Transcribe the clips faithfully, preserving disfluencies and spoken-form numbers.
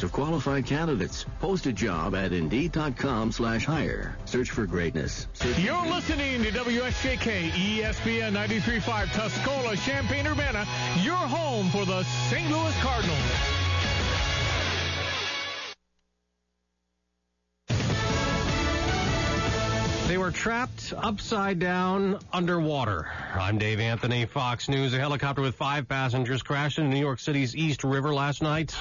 of qualified candidates. Post a job at Indeed.com slash hire. Search for greatness. Search You're for listening to W S J K E S P N ninety-three point five Tuscola, Champaign-Urbana, your home for the Saint Louis Cardinals. They were trapped upside down underwater. I'm Dave Anthony, Fox News. A helicopter with five passengers crashed into New York City's East River last night.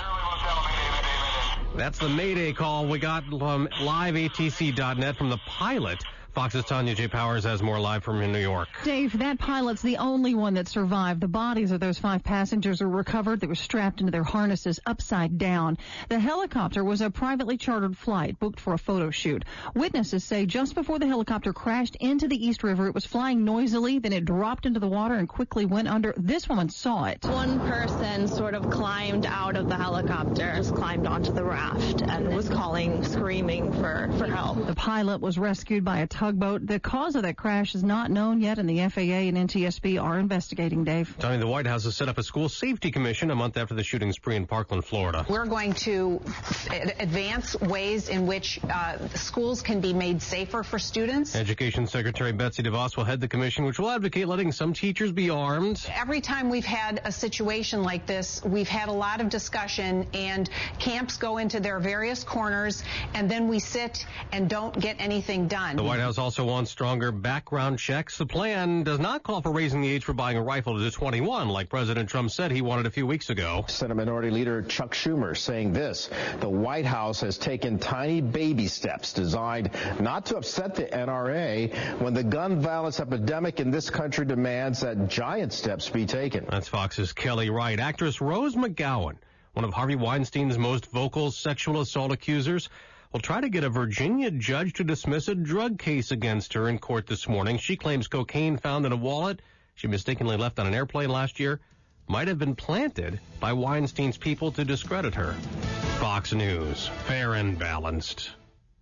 That's the Mayday call we got from live A T C dot net from the pilot. Fox's Tanya J. Powers has more live from New York. Dave, that pilot's the only one that survived. The bodies of those five passengers were recovered. They were strapped into their harnesses upside down. The helicopter was a privately chartered flight booked for a photo shoot. Witnesses say just before the helicopter crashed into the East River, it was flying noisily, then it dropped into the water and quickly went under. This woman saw it. One person sort of climbed out of the helicopter, just climbed onto the raft, and was calling, screaming for, for help. The pilot was rescued by a tugboat. The cause of that crash is not known yet, and the F A A and N T S B are investigating, Dave. Tony, the White House has set up a school safety commission a month after the shooting spree in Parkland, Florida. We're going to advance ways in which uh, schools can be made safer for students. Education Secretary Betsy DeVos will head the commission, which will advocate letting some teachers be armed. Every time we've had a situation like this, we've had a lot of discussion, and camps go into their various corners, and then we sit and don't get anything done. The White House also wants stronger background checks. The plan does not call for raising the age for buying a rifle to twenty-one, like President Trump said he wanted a few weeks ago. Senate Minority Leader Chuck Schumer saying this: the White House has taken tiny baby steps designed not to upset the N R A when the gun violence epidemic in this country demands that giant steps be taken. That's Fox's Kelly Wright. Actress Rose McGowan, one of Harvey Weinstein's most vocal sexual assault accusers, will try to get a Virginia judge to dismiss a drug case against her in court this morning. She claims cocaine found in a wallet she mistakenly left on an airplane last year might have been planted by Weinstein's people to discredit her. Fox News, fair and balanced.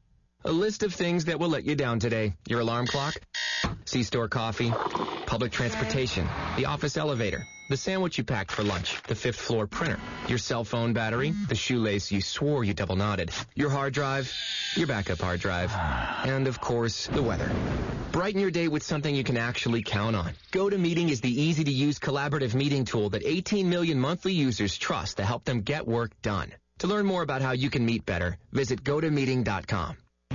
A list of things that will let you down today. Your alarm clock, C-store coffee, public transportation, the office elevator, the sandwich you packed for lunch, the fifth floor printer, your cell phone battery, the shoelace you swore you double knotted, your hard drive, your backup hard drive, and of course, the weather. Brighten your day with something you can actually count on. GoToMeeting is the easy-to-use collaborative meeting tool that eighteen million monthly users trust to help them get work done. To learn more about how you can meet better, visit go to meeting dot com.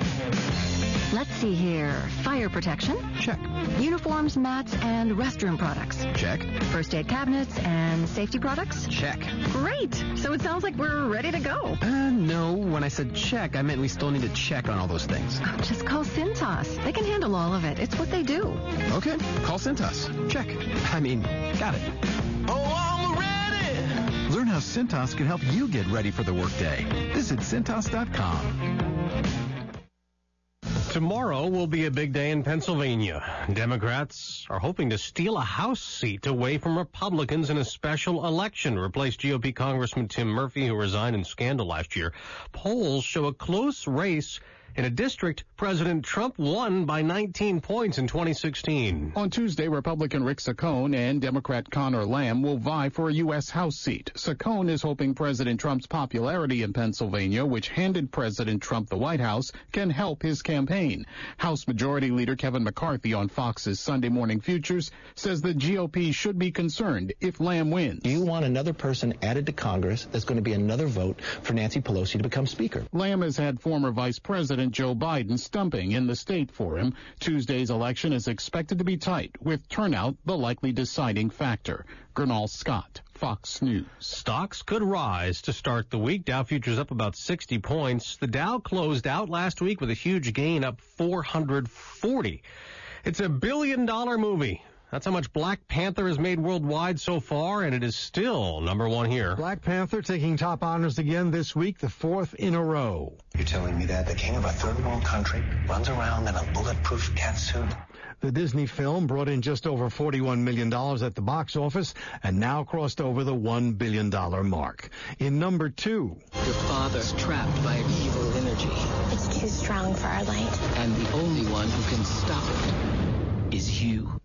Let's see here. Fire protection? Check. Uniforms, mats, and restroom products? Check. First aid cabinets and safety products? Check. Great. So it sounds like we're ready to go. Uh, no. When I said check, I meant we still need to check on all those things. Oh, just call Cintas. They can handle all of it. It's what they do. Okay. Call Cintas. Check. I mean, got it. Oh, I'm ready. Learn how Cintas can help you get ready for the workday. Visit Cintas dot com. Tomorrow will be a big day in Pennsylvania. Democrats are hoping to steal a House seat away from Republicans in a special election, replace G O P Congressman Tim Murphy, who resigned in scandal last year. Polls show a close race in a district President Trump won by nineteen points in twenty sixteen. On Tuesday, Republican Rick Saccone and Democrat Conor Lamb will vie for a U S. House seat. Saccone is hoping President Trump's popularity in Pennsylvania, which handed President Trump the White House, can help his campaign. House Majority Leader Kevin McCarthy on Fox's Sunday Morning Futures says the G O P should be concerned if Lamb wins. You want another person added to Congress that's going to be another vote for Nancy Pelosi to become Speaker. Lamb has had former Vice President Joe Biden stumping in the state for him. Tuesday's election is expected to be tight, with turnout the likely deciding factor. Gernal Scott, Fox News. Stocks could rise to start the week. Dow futures up about sixty points. The Dow closed out last week with a huge gain, up four hundred forty. It's a billion-dollar movie. That's how much Black Panther has made worldwide so far, and it is still number one here. Black Panther taking top honors again this week, the fourth in a row. You're telling me that the king of a third world country runs around in a bulletproof catsuit? The Disney film brought in just over forty-one million dollars at the box office and now crossed over the one billion dollars mark. In number two, your father's trapped by an evil energy. It's too strong for our light. And the only one who can stop it is you.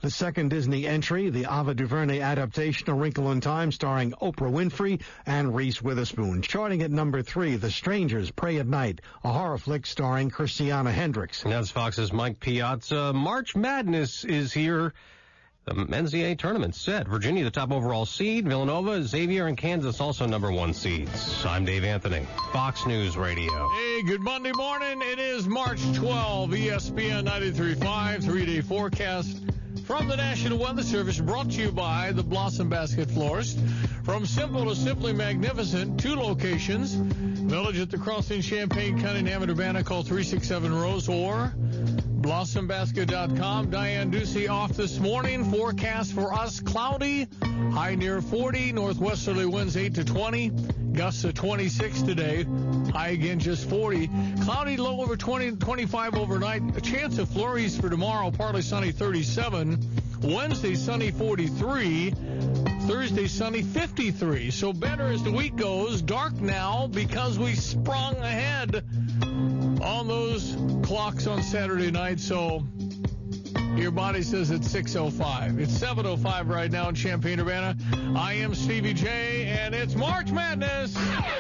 The second Disney entry, the Ava DuVernay adaptation A Wrinkle in Time starring Oprah Winfrey and Reese Witherspoon. Charting at number three, The Strangers Pray at Night, a horror flick starring Christiana Hendricks. That's Fox's Mike Piazza. March Madness is here. The N C double A tournament set. Virginia, the top overall seed. Villanova, Xavier, and Kansas also number one seeds. I'm Dave Anthony, Fox News Radio. Hey, good Monday morning. It is March twelfth, E S P N ninety-three point five, three-day forecast from the National Weather Service, brought to you by the Blossom Basket Florist. From simple to simply magnificent, two locations. Village at the Crossing, Champaign, Cunningham, and Urbana. Call three six seven Rose or blossom basket dot com. Diane Ducey off this morning. Forecast for us, cloudy, high near forty, northwesterly winds eight to twenty, gusts of twenty-six today, high again just forty. Cloudy, low over twenty, twenty-five overnight. A chance of flurries for tomorrow, partly sunny thirty-seven. Wednesday, sunny forty-three. Thursday, sunny fifty-three. So better as the week goes. Dark now because we sprung ahead on those clocks on Saturday night. So your body says it's six oh five. It's seven oh five right now in Champaign, Urbana. I am Stevie J, and it's March Madness.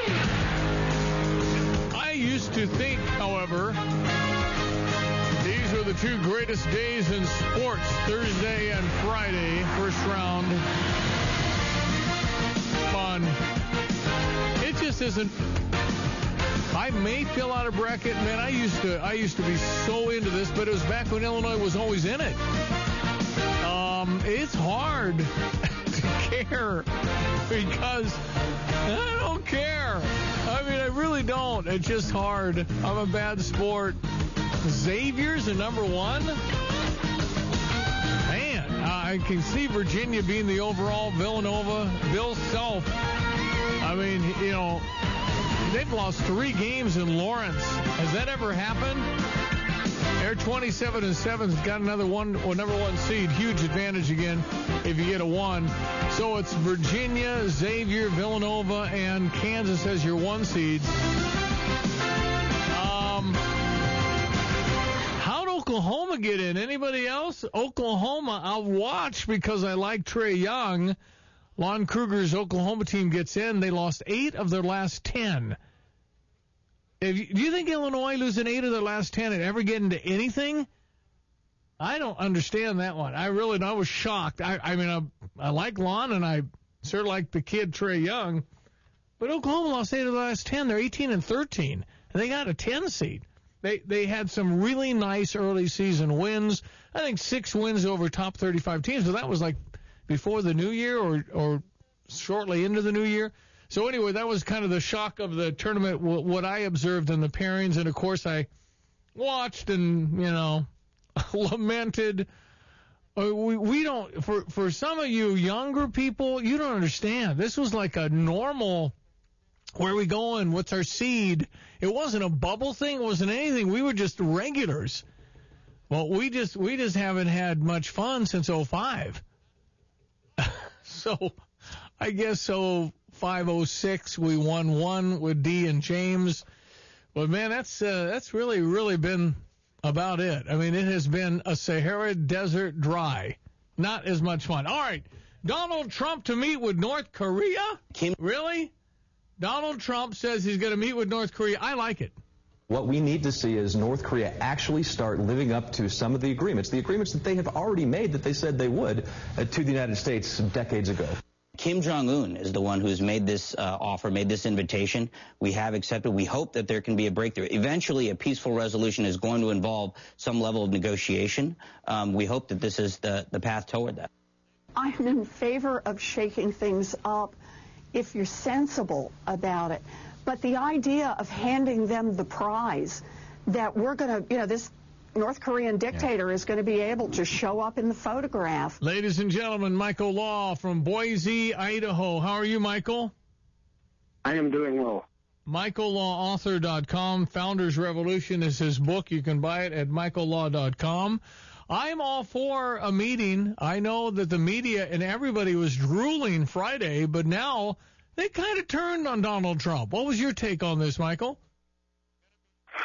I used to think, however, these were the two greatest days in sports, Thursday and Friday, first round. Fun. It just isn't. I may fill out a bracket, man. I used to, I used to be so into this, but it was back when Illinois was always in it. Um, it's hard to care because I don't care. I mean, I really don't. It's just hard. I'm a bad sport. Xavier's a number one. Man, I can see Virginia being the overall. Villanova, Bill Self. I mean, you know, they've lost three games in Lawrence. Has that ever happened? They're twenty-seven and seven. Got another one, or number one seed. Huge advantage again if you get a one. So it's Virginia, Xavier, Villanova, and Kansas as your one seeds. Um, how'd Oklahoma get in? Anybody else? Oklahoma, I'll watch because I like Trae Young. Lon Kruger's Oklahoma team gets in. They lost eight of their last ten. If you, do you think Illinois losing eight of their last ten and ever get into anything? I don't understand that one. I really I was shocked. I, I mean, I, I like Lon, and I sort of like the kid Trae Young. But Oklahoma lost eight of the last ten. They're eighteen and thirteen, and they got a ten seed. They they had some really nice early season wins. I think six wins over top thirty-five teams, but that was like before the new year or, or shortly into the new year. So anyway, that was kind of the shock of the tournament, what I observed in the pairings. And, of course, I watched and, you know, lamented. We, we don't, for, for some of you younger people, you don't understand. This was like a normal, where are we going? What's our seed? It wasn't a bubble thing. It wasn't anything. We were just regulars. Well, we just we just haven't had much fun since oh five. So, I guess so. five oh six, we won one with D and James. But man, that's uh, that's really really been about it. I mean, it has been a Sahara Desert dry. Not as much fun. All right, Donald Trump to meet with North Korea? Kim. Really? Donald Trump says he's going to meet with North Korea. I like it. What we need to see is North Korea actually start living up to some of the agreements, the agreements that they have already made that they said they would uh, to the United States decades ago. Kim Jong-un is the one who's made this uh, offer, made this invitation. We have accepted. We hope that there can be a breakthrough. Eventually, a peaceful resolution is going to involve some level of negotiation. Um, we hope that this is the, the path toward that. I'm in favor of shaking things up if you're sensible about it. But the idea of handing them the prize that we're going to, you know, this North Korean dictator yeah. is going to be able to show up in the photograph. Ladies and gentlemen, Michael Law from Boise, Idaho. How are you, Michael? I am doing well. Michael Law Author dot com. Founders Revolution is his book. You can buy it at Michael Law dot com. I'm all for a meeting. I know that the media and everybody was drooling Friday, but now they kind of turned on Donald Trump. What was your take on this, Michael?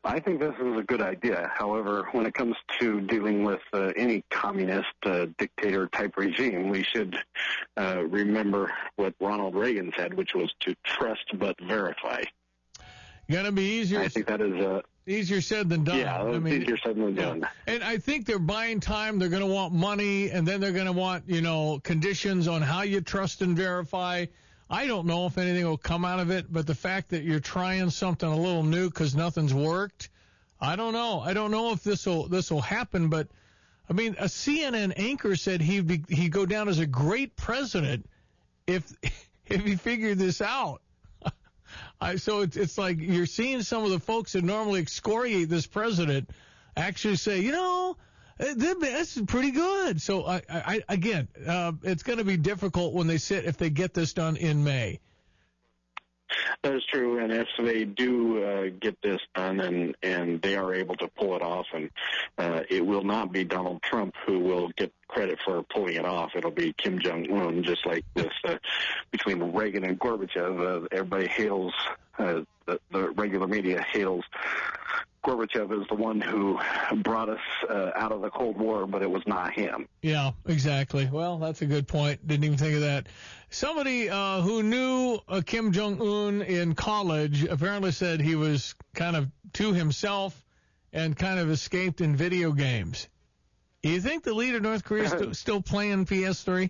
I think this is a good idea. However, when it comes to dealing with uh, any communist uh, dictator-type regime, we should uh, remember what Ronald Reagan said, which was to trust but verify. Going to be easier. I think that is uh, easier said than done. Yeah, I mean, easier said than done. Yeah. And I think they're buying time. They're going to want money, and then they're going to want, you know, conditions on how you trust and verify. I don't know if anything will come out of it, but the fact that you're trying something a little new because nothing's worked, I don't know. I don't know if this will this will happen, but I mean, a C N N anchor said he'd be, he'd go down as a great president if if he figured this out. I, so it's it's like you're seeing some of the folks that normally excoriate this president actually say, you know, this is pretty good. So, I, I again, uh, it's going to be difficult when they sit, if they get this done in May. That is true, and if they do uh, get this done and, and they are able to pull it off, and uh, it will not be Donald Trump who will get credit for pulling it off. It'll be Kim Jong-un, just like this uh, between Reagan and Gorbachev. Uh, everybody hails, uh, the, the regular media hails Gorbachev is the one who brought us uh, out of the Cold War, but it was not him. Yeah, exactly. Well, that's a good point. Didn't even think of that. Somebody uh, who knew uh, Kim Jong-un in college apparently said he was kind of to himself and kind of escaped in video games. Do you think the leader of North Korea is st- still playing P S three?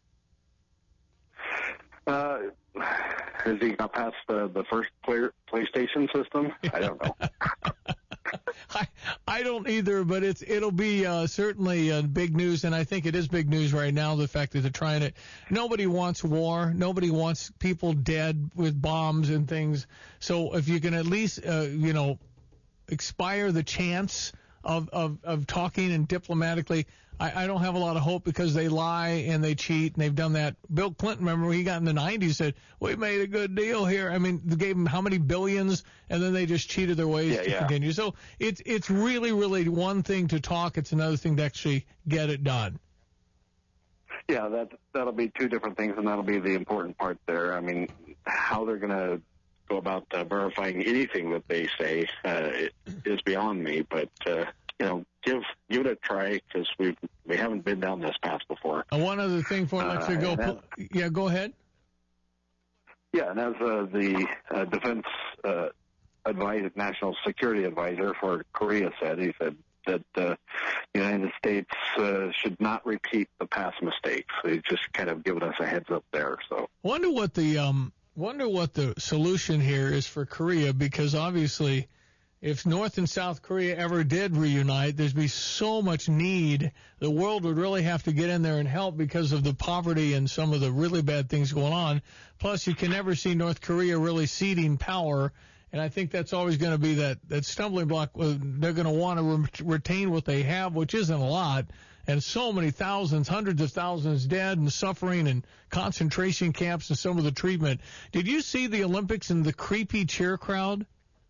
Uh, has he got past the, the first player, PlayStation system? I don't know. I, I don't either, but it's it'll be uh, certainly uh, big news, and I think it is big news right now, the fact that they're trying it. Nobody wants war. Nobody wants people dead with bombs and things. So if you can at least, uh, you know, expire the chance of, of, of talking and diplomatically, I, I don't have a lot of hope because they lie and they cheat, and they've done that. Bill Clinton, remember, when he got in the nineties, said, we made a good deal here. I mean, they gave him how many billions, and then they just cheated their ways yeah, to yeah. continue. So it's it's really, really one thing to talk. It's another thing to actually get it done. Yeah, that, that'll be two different things, and that'll be the important part there. I mean, how they're going to go about uh, verifying anything that they say uh, is beyond me, but... Uh, You know, give give it a try because we we haven't been down this path before. And one other thing before I let you go. Uh, yeah, go ahead. Yeah, and as uh, the uh, defense uh, advisor, national security advisor for Korea said, he said that uh, the United States uh, should not repeat the past mistakes. They just kind of given us a heads up there. So wonder what the um wonder what the solution here is for Korea, because obviously, if North and South Korea ever did reunite, there'd be so much need. The world would really have to get in there and help because of the poverty and some of the really bad things going on. Plus, you can never see North Korea really ceding power, and I think that's always going to be that, that stumbling block. They're going to want to re- retain what they have, which isn't a lot, and so many thousands, hundreds of thousands dead and suffering and concentration camps and some of the treatment. Did you see the Olympics and the creepy cheer crowd?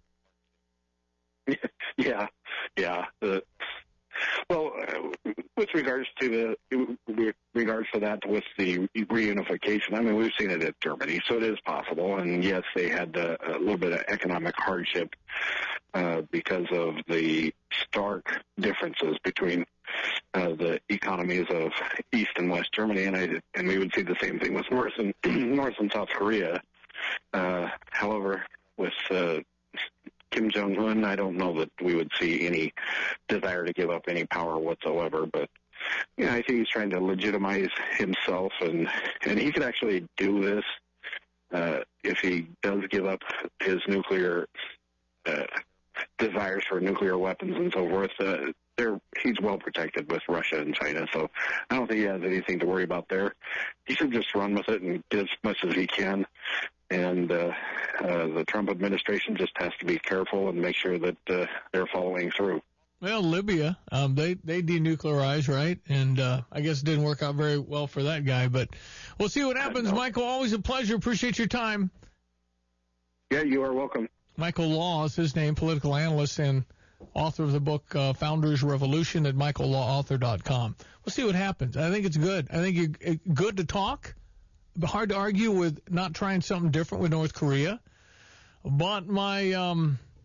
Yeah, yeah. Uh, well, uh, with regards to the with regards to that, with the reunification, I mean, we've seen it at Germany, so it is possible. And yes, they had uh, a little bit of economic hardship uh, because of the stark differences between uh, the economies of East and West Germany, and I and we would see the same thing with North and North and South Korea. Uh, however, with uh, Kim Jong-un, I don't know that we would see any desire to give up any power whatsoever, but you know, I think he's trying to legitimize himself, and, and he could actually do this uh, if he does give up his nuclear uh, desires for nuclear weapons and so forth. Uh, they're, he's well protected with Russia and China, so I don't think he has anything to worry about there. He should just run with it and get as much as he can. And uh, uh, the Trump administration just has to be careful and make sure that uh, they're following through. Well, Libya, um, they, they denuclearized, right? And uh, I guess it didn't work out very well for that guy. But we'll see what happens. Michael, always a pleasure. Appreciate your time. Yeah, you are welcome. Michael Law is his name, political analyst and author of the book uh, Founders Revolution at michael law author dot com. We'll see what happens. I think it's good. I think it's good to talk. Hard to argue with not trying something different with North Korea. But my um,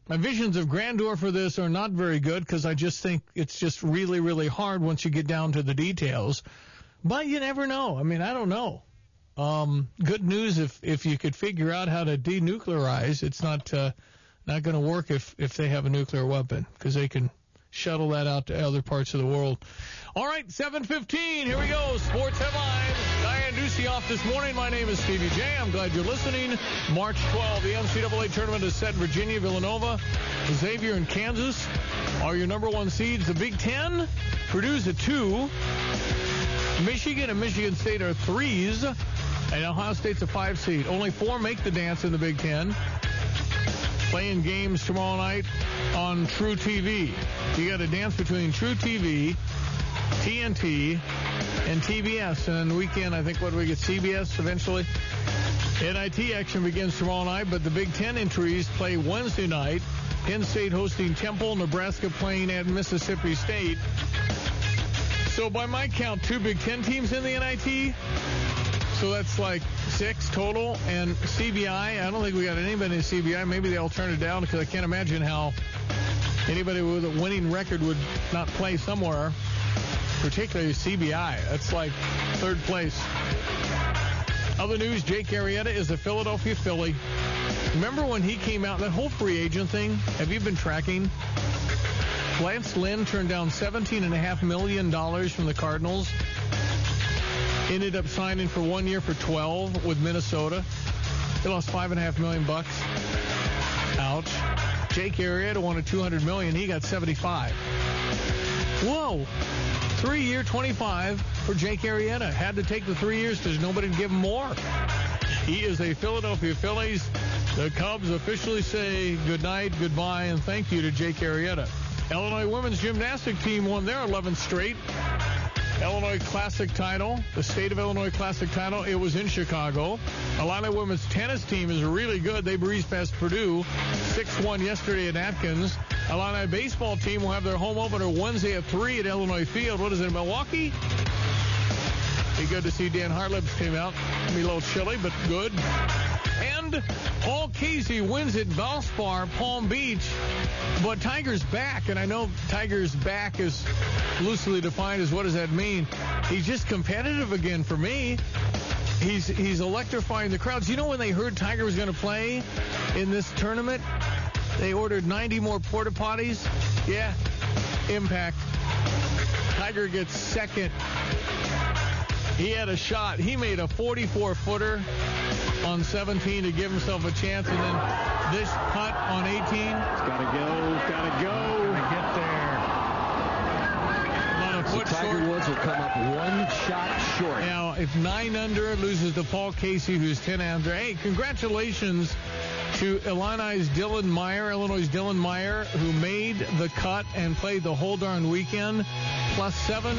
My visions of grandeur for this are not very good because I just think it's just really, really hard once you get down to the details. But you never know. I mean, I don't know. Um, good news if, if you could figure out how to denuclearize. It's not uh, not going to work if, if they have a nuclear weapon because they can shuttle that out to other parts of the world. All right, seven fifteen, here we go. Sports headlines. Diane Ducey off this morning. My name is Stevie J. I'm glad you're listening. March twelfth, the N C double A tournament is set. Virginia, Villanova, Xavier, and Kansas are your number one seeds. The Big Ten, Purdue's a two. Michigan and Michigan State are threes. And Ohio State's a five seed. Only four make the dance in the Big Ten. Playing games tomorrow night on True T V. You got a dance between True T V, T N T, and T B S. And then weekend, I think, what do we get, C B S eventually? N I T action begins tomorrow night, but the Big Ten entries play Wednesday night. Penn State hosting Temple, Nebraska playing at Mississippi State. So by my count, two Big Ten teams in the N I T. So that's like six total. And C B I, I don't think we got anybody in C B I. Maybe they'll turn it down because I can't imagine how anybody with a winning record would not play somewhere, particularly C B I. That's like third place. Other news, Jake Arrieta is a Philadelphia Philly. Remember when he came out, that whole free agent thing? Have you been tracking? Lance Lynn turned down seventeen point five million dollars from the Cardinals. Ended up signing for one year for twelve with Minnesota. They lost five and a half million bucks. Ouch. Jake Arrieta wanted two hundred million. He got seventy-five. Whoa. Three-year, twenty-five for Jake Arrieta. Had to take the three years because nobody would give him more. He is a Philadelphia Phillies. The Cubs officially say good night, goodbye, and thank you to Jake Arrieta. Illinois women's gymnastic team won their eleventh straight Illinois Classic title, the State of Illinois Classic title. It was in Chicago. Illini women's tennis team is really good. They breezed past Purdue six one yesterday at Atkins. Illini baseball team will have their home opener Wednesday at three at Illinois Field. What is it, Milwaukee? Be good to see Dan Hartleb's team out. Be a little chilly, but good. And Paul Casey wins at Valspar, Palm Beach. But Tiger's back, and I know Tiger's back is loosely defined as what does that mean? He's just competitive again for me. He's he's electrifying the crowds. You know when they heard Tiger was going to play in this tournament, they ordered ninety more porta potties? Yeah, impact. Tiger gets second. He had a shot. He made a forty-four footer on seventeen to give himself a chance, and then this putt on eighteen. It's got to go. It's got to go. To get there. About a foot so Tiger short. Woods will come up one shot short. Now, if nine under loses to Paul Casey, who's ten under. Hey, congratulations to Illini's Dylan Meyer, Illinois' Dylan Meyer, who made the cut and played the whole darn weekend. Plus seven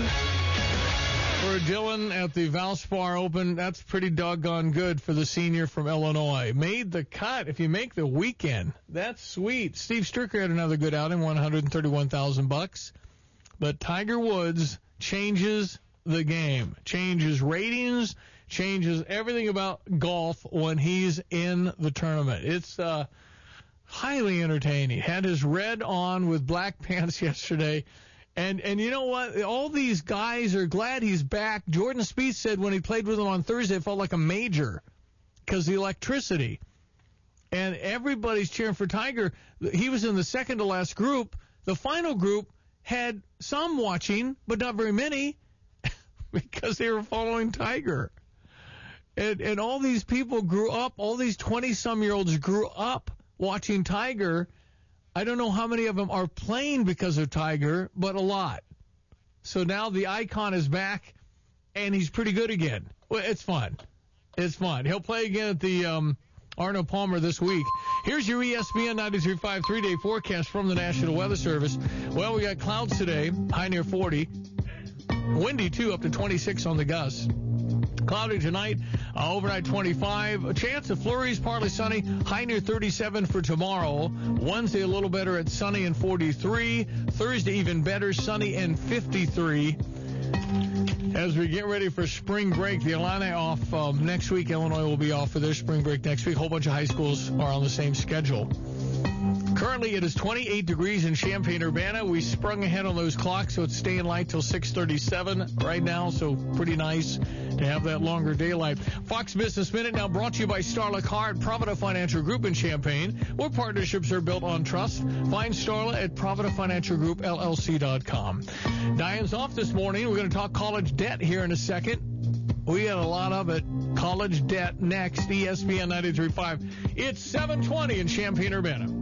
for Dylan at the Valspar Open. That's pretty doggone good for the senior from Illinois. Made the cut. If you make the weekend, that's sweet. Steve Stricker had another good outing, one hundred thirty-one thousand bucks. But Tiger Woods changes the game, changes ratings, changes everything about golf when he's in the tournament. It's uh, highly entertaining. Had his red on with black pants yesterday. And and you know what? All these guys are glad he's back. Jordan Spieth said when he played with him on Thursday, it felt like a major because the electricity. And everybody's cheering for Tiger. He was in the second to last group. The final group had some watching, but not very many because they were following Tiger. And and all these people grew up, all these twenty-some-year-olds grew up watching Tiger. I don't know how many of them are playing because of Tiger, but a lot. So now the icon is back, and he's pretty good again. Well, it's fun. It's fun. He'll play again at the um, Arnold Palmer this week. Here's your E S P N ninety-three point five three-day forecast from the National Weather Service. Well, we got clouds today, high near forty. Windy, too, up to twenty-six on the gusts. Cloudy tonight, uh, overnight twenty-five. A chance of flurries, partly sunny, high near thirty-seven for tomorrow. Wednesday a little better at sunny and forty-three. Thursday even better, sunny and fifty-three. As we get ready for spring break, the Illini off um, next week. Illinois will be off for their spring break next week. A whole bunch of high schools are on the same schedule. Currently, it is twenty-eight degrees in Champaign-Urbana. We sprung ahead on those clocks, so it's staying light till six thirty-seven right now, so pretty nice to have that longer daylight. Fox Business Minute now brought to you by Starla Car at Provida Financial Group in Champaign, where partnerships are built on trust. Find Starla at Provida Financial Group L L C dot com. Diane's off this morning. We're going to talk college debt here in a second. We got a lot of it. College debt next. E S P N ninety-three point five. It's seven twenty in Champaign-Urbana.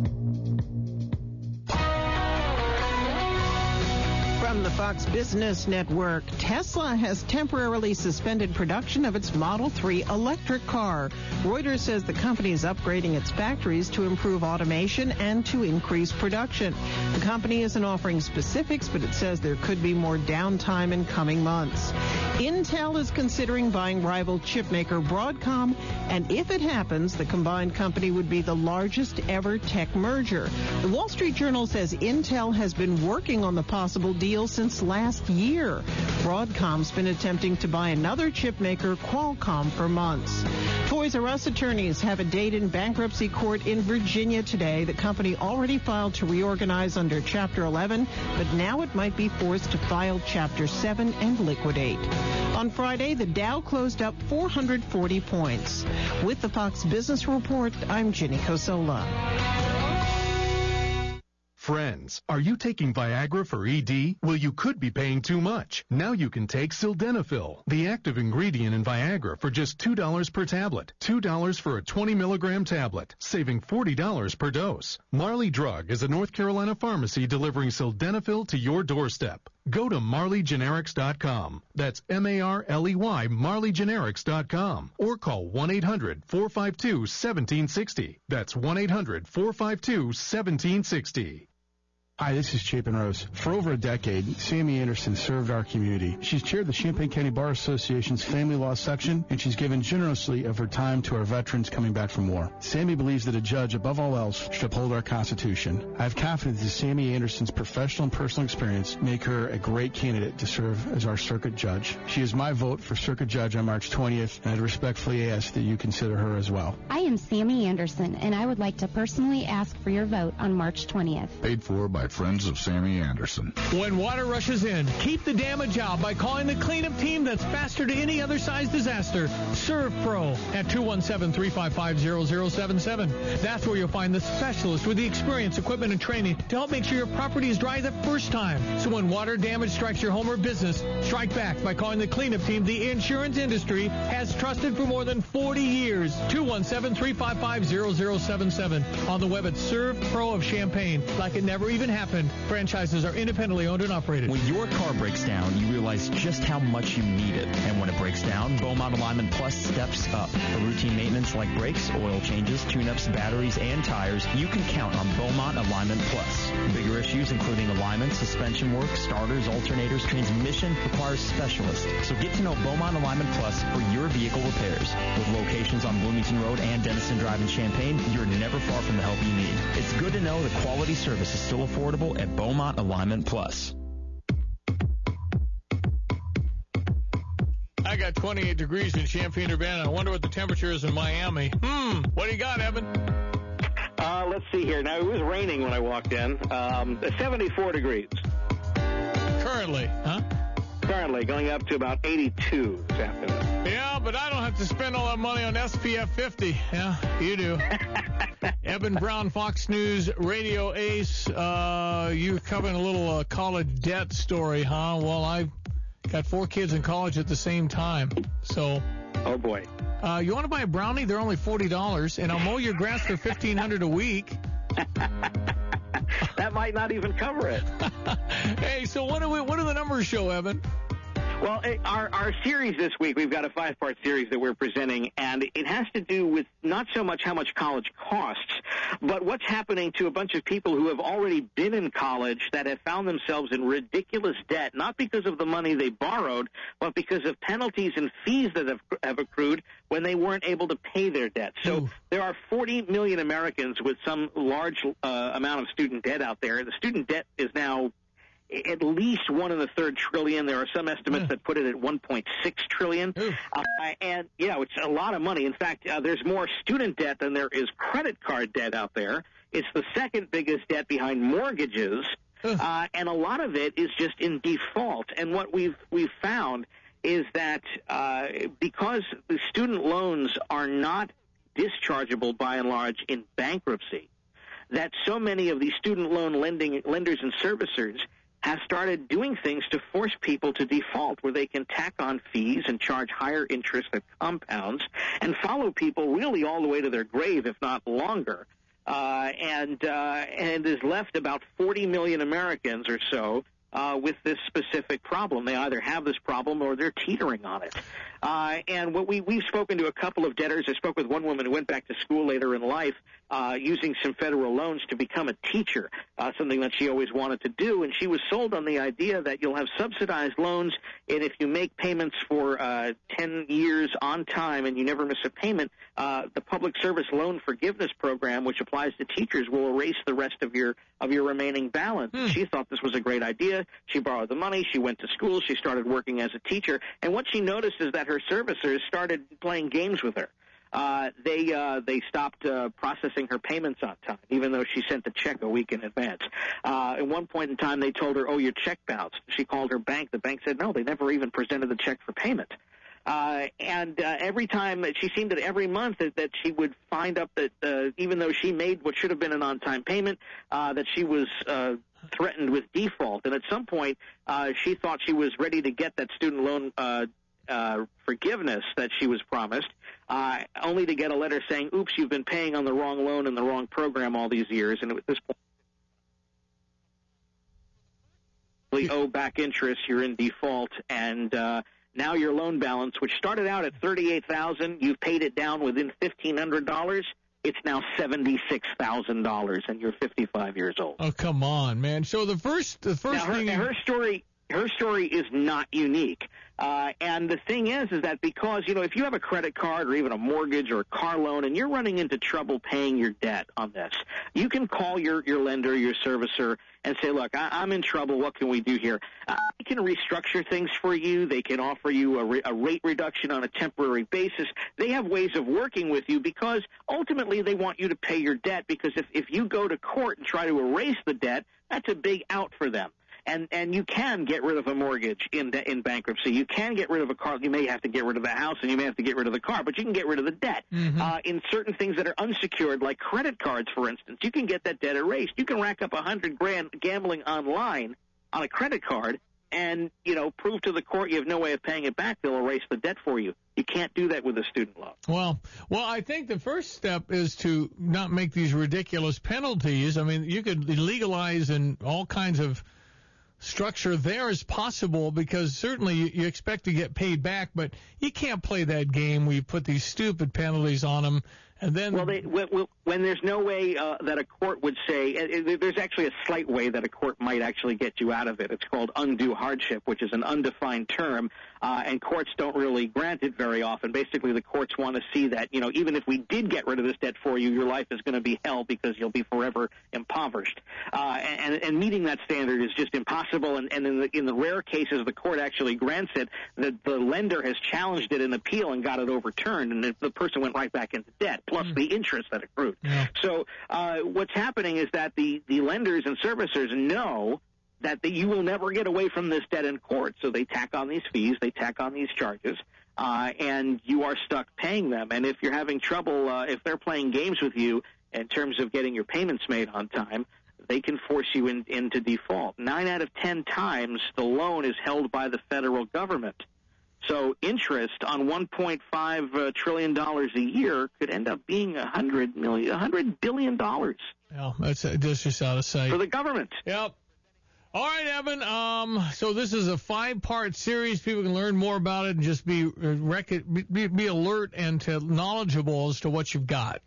From the Fox Business Network, Tesla has temporarily suspended production of its Model three electric car. Reuters says the company is upgrading its factories to improve automation and to increase production. The company isn't offering specifics, but it says there could be more downtime in coming months. Intel is considering buying rival chipmaker Broadcom, and if it happens, the combined company would be the largest ever tech merger. The Wall Street Journal says Intel has been working on the possible deal since last year. Broadcom's been attempting to buy another chipmaker, Qualcomm, for months. Toys R Us attorneys have a date in bankruptcy court in Virginia today. The company already filed to reorganize under Chapter eleven, but now it might be forced to file Chapter seven and liquidate. On Friday, the Dow closed up four hundred forty points. With the Fox Business Report, I'm Ginny Cosola. Friends, are you taking Viagra for E D? Well, you could be paying too much. Now you can take Sildenafil, the active ingredient in Viagra, for just two dollars per tablet. two dollars for a twenty milligram tablet, saving forty dollars per dose. Marley Drug is a North Carolina pharmacy delivering Sildenafil to your doorstep. Go to Marley Generics dot com. That's M A R L E Y, Marley Generics dot com. Or call one eight hundred, four five two, one seven six zero. That's one eight hundred, four five two, one seven six zero. Hi, this is Chapin Rose. For over a decade, Sammy Anderson served our community. She's chaired the Champaign County Bar Association's Family Law section, and she's given generously of her time to our veterans coming back from war. Sammy believes that a judge, above all else, should uphold our Constitution. I have confidence that Sammy Anderson's professional and personal experience make her a great candidate to serve as our circuit judge. She is my vote for circuit judge on March twentieth, and I'd respectfully ask that you consider her as well. I am Sammy Anderson, and I would like to personally ask for your vote on March twentieth. Paid for by Friends of Sammy Anderson. When water rushes in, keep the damage out by calling the cleanup team that's faster to any other size disaster. Serve Pro at two one seven, three five five, zero zero seven seven. That's where you'll find the specialist with the experience, equipment, and training to help make sure your property is dry the first time. So when water damage strikes your home or business, strike back by calling the cleanup team the insurance industry has trusted for more than forty years. two one seven, three five five, zero zero seven seven. On the web at Serve Pro of Champaign. Like it never even happened. Franchises are independently owned and operated. When your car breaks down, you realize just how much you need it. And when it breaks down, Beaumont Alignment Plus steps up. For routine maintenance like brakes, oil changes, tune-ups, batteries, and tires, you can count on Beaumont Alignment Plus. Bigger issues including alignment, suspension work, starters, alternators, transmission requires specialists. So get to know Beaumont Alignment Plus for your vehicle repairs. With locations on Bloomington Road and Denison Drive in Champaign, you're never far from the help you need. It's good to know that quality service is still affordable at Beaumont Alignment Plus. I got twenty-eight degrees in Champaign-Urbana. I wonder what the temperature is in Miami. Hmm, what do you got, Evan? Uh, let's see here. Now, it was raining when I walked in. Um, seventy-four degrees. Currently, huh? Currently, going up to about eighty-two this afternoon. Yeah, but I don't have to spend all that money on S P F fifty. Yeah, you do. Evan Brown, Fox News Radio Ace. Uh, you covering a little uh, college debt story, huh? Well, I've got four kids in college at the same time, so. Oh boy. Uh, you want to buy a brownie? They're only forty dollars, and I'll mow your grass for fifteen hundred dollars a week. That might not even cover it. Hey, so what do we? What do the numbers show, Evan? Well, our, our series this week, we've got a five-part series that we're presenting, and it has to do with not so much how much college costs, but what's happening to a bunch of people who have already been in college that have found themselves in ridiculous debt, not because of the money they borrowed, but because of penalties and fees that have, have accrued when they weren't able to pay their debt. So Ooh. There are forty million Americans with some large uh, amount of student debt out there. The student debt is now at least one and a third trillion. There are some estimates yeah. that put it at one point six trillion. Uh, and, yeah, it's a lot of money. In fact, uh, there's more student debt than there is credit card debt out there. It's the second biggest debt behind mortgages. Uh, and a lot of it is just in default. And what we've, we've found is that uh, because the student loans are not dischargeable by and large in bankruptcy, that so many of these student loan lending lenders and servicers have started doing things to force people to default, where they can tack on fees and charge higher interest that compounds and follow people really all the way to their grave, if not longer. Uh, and uh, and is left about forty million Americans or so uh, with this specific problem. They either have this problem or they're teetering on it. Uh, and what we, we've spoken to a couple of debtors. I spoke with one woman who went back to school later in life uh, using some federal loans to become a teacher, uh, something that she always wanted to do. And she was sold on the idea that you'll have subsidized loans, and if you make payments for uh, ten years on time and you never miss a payment, uh, the Public Service Loan Forgiveness Program, which applies to teachers, will erase the rest of your of your remaining balance. Hmm. She thought this was a great idea. She borrowed the money. She went to school. She started working as a teacher. And what she noticed is that her servicers started playing games with her. Uh, they uh, they stopped uh, processing her payments on time, even though she sent the check a week in advance. Uh, at one point in time, they told her, "Oh, your check bounced." She called her bank. The bank said, "No, they never even presented the check for payment." Uh, and uh, every time that she seemed that every month that, that she would find up that uh, even though she made what should have been an on-time payment, uh, that she was uh, threatened with default. And at some point, uh, she thought she was ready to get that student loan uh, uh, forgiveness that she was promised, uh, only to get a letter saying, "Oops, you've been paying on the wrong loan and the wrong program all these years." And at this point, you owe back interest, you're in default, and uh, now your loan balance, which started out at thirty-eight thousand dollars, you've paid it down within fifteen hundred dollars. It's now seventy-six thousand dollars, and you're fifty-five years old. Oh, come on, man. So the first, the first now, her, thing... her story... Her story is not unique. Uh, and the thing is, is that because, you know, if you have a credit card or even a mortgage or a car loan and you're running into trouble paying your debt on this, you can call your, your lender, your servicer, and say, "Look, I, I'm in trouble. What can we do here?" Uh, they can restructure things for you. They can offer you a, re- a rate reduction on a temporary basis. They have ways of working with you because ultimately they want you to pay your debt, because if, if you go to court and try to erase the debt, that's a big out for them. And and you can get rid of a mortgage in in bankruptcy. You can get rid of a car. You may have to get rid of the house, and you may have to get rid of the car, but you can get rid of the debt. Mm-hmm. Uh, in certain things that are unsecured, like credit cards, for instance, you can get that debt erased. You can rack up a hundred grand gambling online on a credit card, and you know prove to the court you have no way of paying it back. They'll erase the debt for you. You can't do that with a student loan. Well, well, I think the first step is to not make these ridiculous penalties. I mean, you could legalize and all kinds of structure there is possible, because certainly you, you expect to get paid back, but you can't play that game where you put these stupid penalties on them. And then, well, they, when, when there's no way uh, that a court would say, it, it, there's actually a slight way that a court might actually get you out of it. It's called undue hardship, which is an undefined term, uh, and courts don't really grant it very often. Basically, the courts want to see that, you know, even if we did get rid of this debt for you, your life is going to be hell because you'll be forever impoverished. Uh, and, and meeting that standard is just impossible. And, and in, the, in the rare cases the court actually grants it, the, the lender has challenged it in appeal and got it overturned, and the, the person went right back into debt, plus mm. the interest that accrued. Yeah. So uh, what's happening is that the, the lenders and servicers know that the, you will never get away from this debt in court, so they tack on these fees, they tack on these charges, uh, and you are stuck paying them. And if you're having trouble, uh, if they're playing games with you in terms of getting your payments made on time, they can force you in, into default. Nine out of ten times the loan is held by the federal government. So interest on one point five uh, trillion dollars a year could end up being one hundred million, one hundred billion dollars. Yeah, that's, that's just out of sight. For the government. Yep. All right, Evan. Um, so this is a five-part series. People can learn more about it and just be rec- be, be alert and to knowledgeable as to what you've got.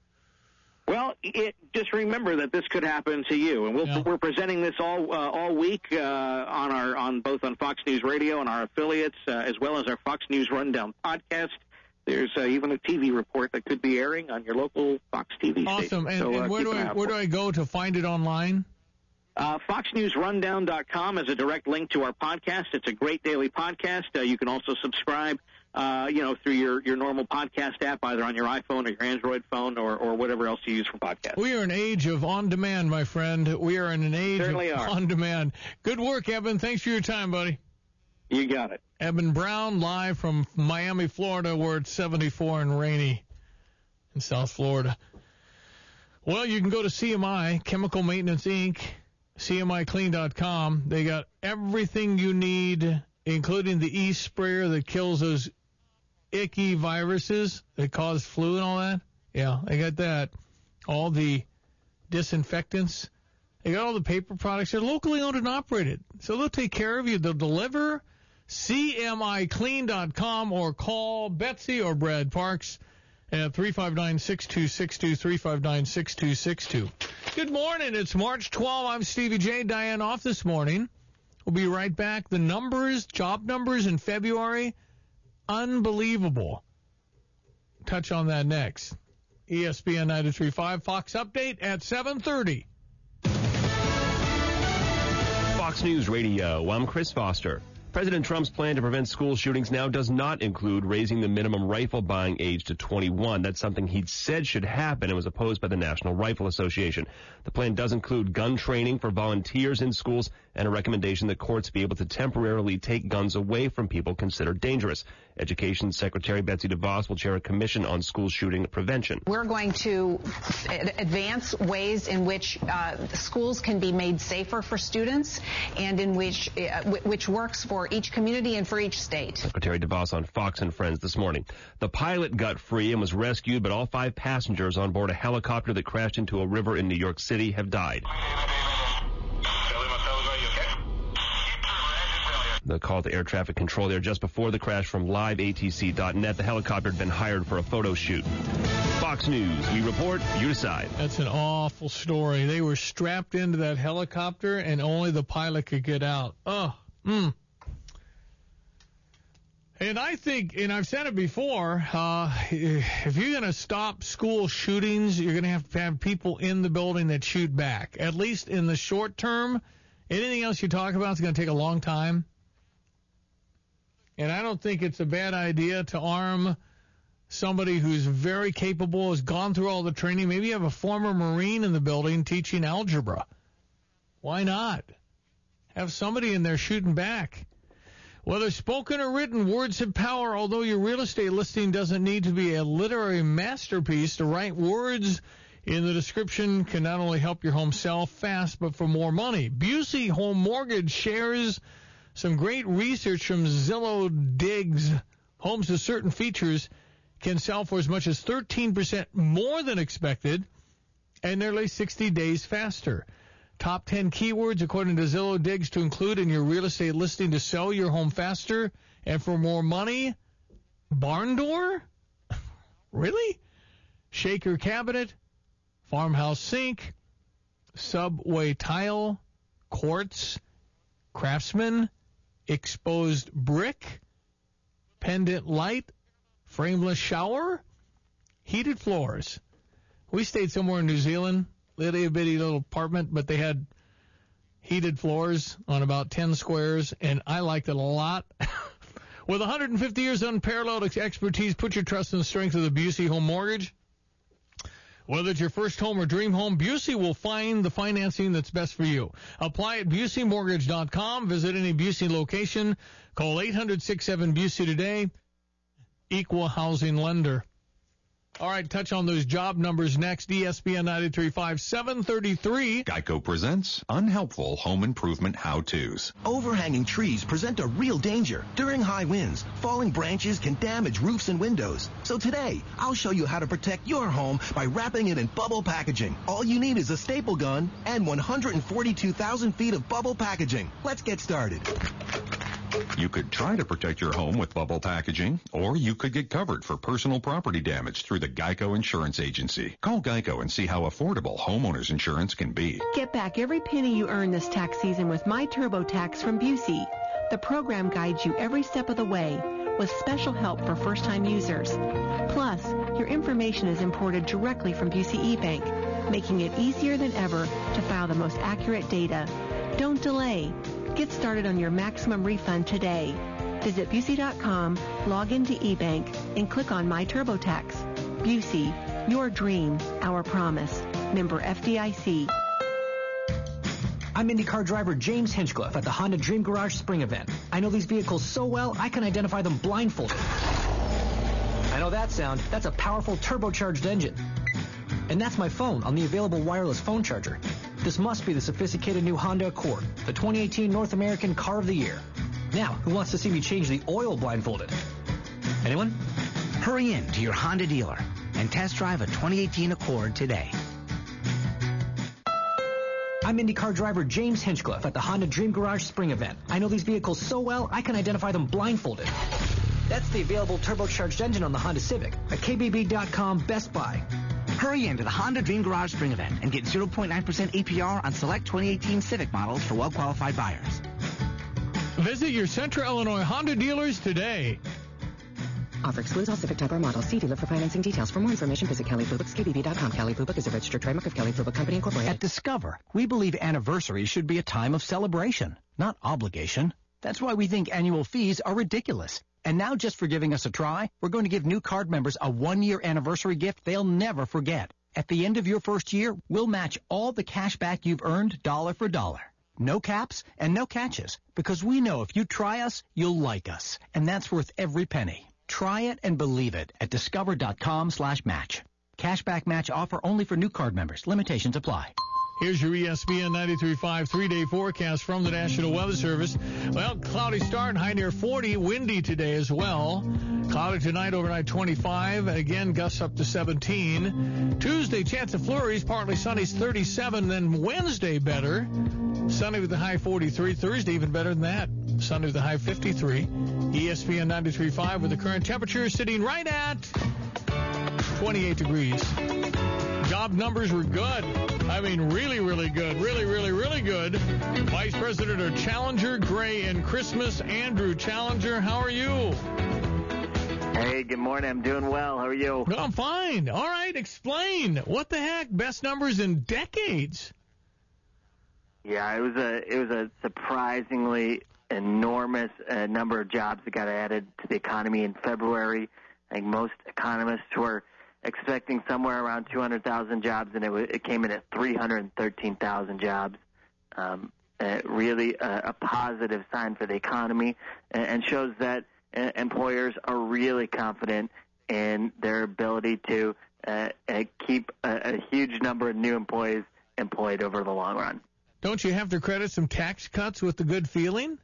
Well, it, just remember that this could happen to you, and we'll, yeah. we're presenting this all uh, all week uh, on our on both on Fox News Radio and our affiliates, uh, as well as our Fox News Rundown podcast. There's uh, even a T V report that could be airing on your local Fox T V awesome. station. Awesome. And, so, and uh, where do I where do I go to find it online? Uh, fox news rundown dot com is a direct link to our podcast. It's a great daily podcast. Uh, you can also subscribe, uh, you know, through your, your normal podcast app, either on your iPhone or your Android phone or, or whatever else you use for podcasts. We are in an age of on-demand, my friend. We are in an age Certainly of are. on-demand. Good work, Eben. Thanks for your time, buddy. You got it. Eben Brown, live from Miami, Florida, where it's seventy-four and rainy in South Florida. Well, you can go to C M I, Chemical Maintenance, Incorporated, C M I clean dot com. They got everything you need, including the e-sprayer that kills those icky viruses that cause flu and all that. Yeah, they got that. All the disinfectants. They got all the paper products. They're locally owned and operated, so they'll take care of you. They'll deliver. C M I clean dot com or call Betsy or Brad Parks at three five nine, six two six two, three five nine, six two six two. Good morning. It's March twelfth. I'm Stevie J. Diane off this morning. We'll be right back. The numbers, job numbers in February, unbelievable. Touch on that next. E S P N ninety-three point five, Fox Update at seven thirty. Fox News Radio, I'm Chris Foster. President Trump's plan to prevent school shootings now does not include raising the minimum rifle buying age to twenty-one. That's something he'd said should happen and was opposed by the National Rifle Association. The plan does include gun training for volunteers in schools and a recommendation that courts be able to temporarily take guns away from people considered dangerous. Education Secretary Betsy DeVos will chair a commission on school shooting prevention. We're going to advance ways in which uh, schools can be made safer for students and in which uh, which works for each community and for each state. Secretary DeVos on Fox and Friends this morning. The pilot got free and was rescued, but all five passengers on board a helicopter that crashed into a river in New York City have died. The call to air traffic control there just before the crash from live A T C dot net. The helicopter had been hired for a photo shoot. Fox News, we report, you decide. That's an awful story. They were strapped into that helicopter and only the pilot could get out. Oh, mm. And I think, and I've said it before, uh, if you're going to stop school shootings, you're going to have to have people in the building that shoot back. At least in the short term. Anything else you talk about is going to take a long time. And I don't think it's a bad idea to arm somebody who's very capable, has gone through all the training. Maybe you have a former Marine in the building teaching algebra. Why not? Have somebody in there shooting back. Whether spoken or written, words have power, although your real estate listing doesn't need to be a literary masterpiece. The right words in the description can not only help your home sell fast, but for more money. Busey Home Mortgage shares some great research from Zillow Diggs. Homes with certain features can sell for as much as thirteen percent more than expected and nearly sixty days faster. Top ten keywords, according to Zillow Diggs, to include in your real estate listing to sell your home faster and for more money. Barn door? Really? Shaker cabinet, farmhouse sink, subway tile, quartz, Craftsman, exposed brick, pendant light, frameless shower, heated floors. We stayed somewhere in New Zealand, little bitty little apartment, but they had heated floors on about ten squares, and I liked it a lot. With one hundred fifty years of unparalleled expertise, put your trust in the strength of the Busey Home Mortgage. Whether it's your first home or dream home, Busey will find the financing that's best for you. Apply at Busey Mortgage dot com. Visit any Busey location. Call eight hundred, six seven, Busey today. Equal housing lender. All right, touch on those job numbers next. E S P N ninety-three point five, seven thirty-three. Geico presents unhelpful home improvement how-tos. Overhanging trees present a real danger. During high winds, falling branches can damage roofs and windows. So today, I'll show you how to protect your home by wrapping it in bubble packaging. All you need is a staple gun and one hundred forty-two thousand feet of bubble packaging. Let's get started. You could try to protect your home with bubble packaging, or you could get covered for personal property damage through the Geico Insurance Agency. Call Geico and see how affordable homeowners insurance can be. Get back every penny you earn this tax season with My TurboTax from Busey. The program guides you every step of the way with special help for first-time users. Plus, your information is imported directly from Busey eBank. making it easier than ever to file the most accurate data. Don't delay. Get started on your maximum refund today. Visit Busey dot com, log into eBank, and click on My TurboTax. Busey, your dream, our promise. Member F D I C. I'm IndyCar driver James Hinchcliffe at the Honda Dream Garage Spring Event. I know these vehicles so well, I can identify them blindfolded. I know that sound. That's a powerful turbocharged engine. And that's my phone on the available wireless phone charger. This must be the sophisticated new Honda Accord, the twenty eighteen North American Car of the Year. Now, who wants to see me change the oil blindfolded? Anyone? Hurry in to your Honda dealer and test drive a twenty eighteen Accord today. I'm IndyCar driver James Hinchcliffe at the Honda Dream Garage Spring Event. I know these vehicles so well, I can identify them blindfolded. That's the available turbocharged engine on the Honda Civic, a K B B dot com Best Buy. Hurry into the Honda Dream Garage Spring Event and get zero point nine percent A P R on select twenty eighteen Civic models for well-qualified buyers. Visit your Central Illinois Honda dealers today. Offer excludes all Civic type or models. See dealer for financing details. For more information, visit Kelly Blue Books, K B B dot com. Kelly Blue Book is a registered trademark of Kelly Blue Book Company Incorporated. At Discover, we believe anniversaries should be a time of celebration, not obligation. That's why we think annual fees are ridiculous. And now, just for giving us a try, we're going to give new card members a one-year anniversary gift they'll never forget. At the end of your first year, we'll match all the cash back you've earned dollar for dollar. No caps and no catches, because we know if you try us, you'll like us. And that's worth every penny. Try it and believe it at discover dot com slash match. Cashback match offer only for new card members. Limitations apply. Here's your E S P N ninety-three point five three-day forecast from the National Weather Service. Well, cloudy start, high near forty, windy today as well. Cloudy tonight, overnight twenty-five, again gusts up to seventeen. Tuesday, chance of flurries, partly sunny, thirty-seven. Then Wednesday, better. Sunny with the high forty-three. Thursday, even better than that. Sunny with the high fifty-three. E S P N ninety-three point five with the current temperature sitting right at twenty-eight degrees. Job numbers were good. I mean, really, really good. Really, really, really good. Vice President of Challenger, Gray, and Christmas, Andrew Challenger. How are you? Hey, good morning. I'm doing well. How are you? I'm fine. All right, explain. What the heck? Best numbers in decades. Yeah, it was a it was a surprisingly enormous uh, number of jobs that got added to the economy in February. I think most economists were expecting somewhere around two hundred thousand jobs, and it, w- it came in at three hundred thirteen thousand jobs. Um, uh, really a, a positive sign for the economy, and, and shows that uh, employers are really confident in their ability to uh, uh, keep a, a huge number of new employees employed over the long run. Don't you have to credit some tax cuts with the good feeling?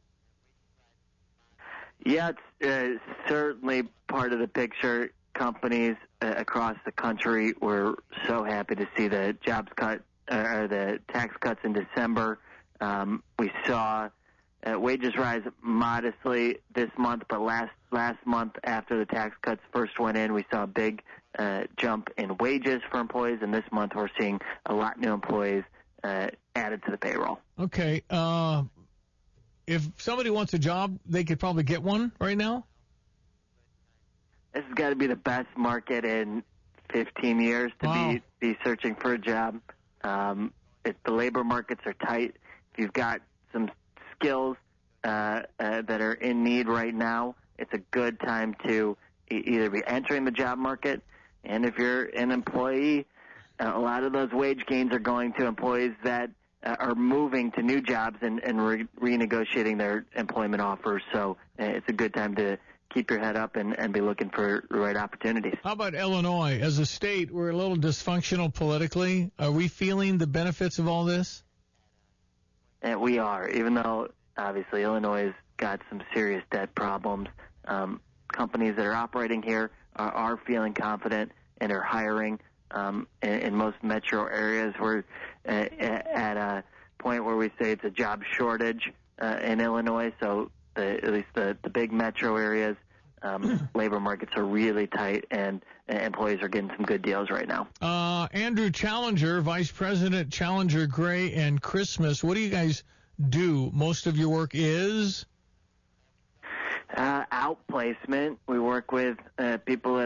Yeah, it's uh, certainly part of the picture. Companies uh, across the country were so happy to see the jobs cut, uh, or the tax cuts in December. Um, we saw uh, wages rise modestly this month, but last last month after the tax cuts first went in, we saw a big uh, jump in wages for employees, and this month we're seeing a lot new employees uh, added to the payroll. Okay. Uh, if somebody wants a job, they could probably get one right now? This has got to be the best market in fifteen years to wow. be, be searching for a job. Um, if the labor markets are tight, if you've got some skills uh, uh, that are in need right now, it's a good time to e- either be entering the job market, and if you're an employee, uh, a lot of those wage gains are going to employees that uh, are moving to new jobs and, and re- renegotiating their employment offers. So uh, it's a good time to keep your head up and, and be looking for the right opportunities. How about Illinois? As a state, we're a little dysfunctional politically. Are we feeling the benefits of all this? And we are, even though obviously Illinois has got some serious debt problems. Um, companies that are operating here are, are feeling confident and are hiring. Um, in, in most metro areas, we're uh, at a point where we say it's a job shortage uh, in Illinois, so the, at least the, the big metro areas, um, labor markets are really tight, and uh, employees are getting some good deals right now. Uh, Andrew Challenger, Vice President, Challenger, Gray, and Christmas. What do you guys do? Most of your work is? Uh, outplacement. We work with uh, people that are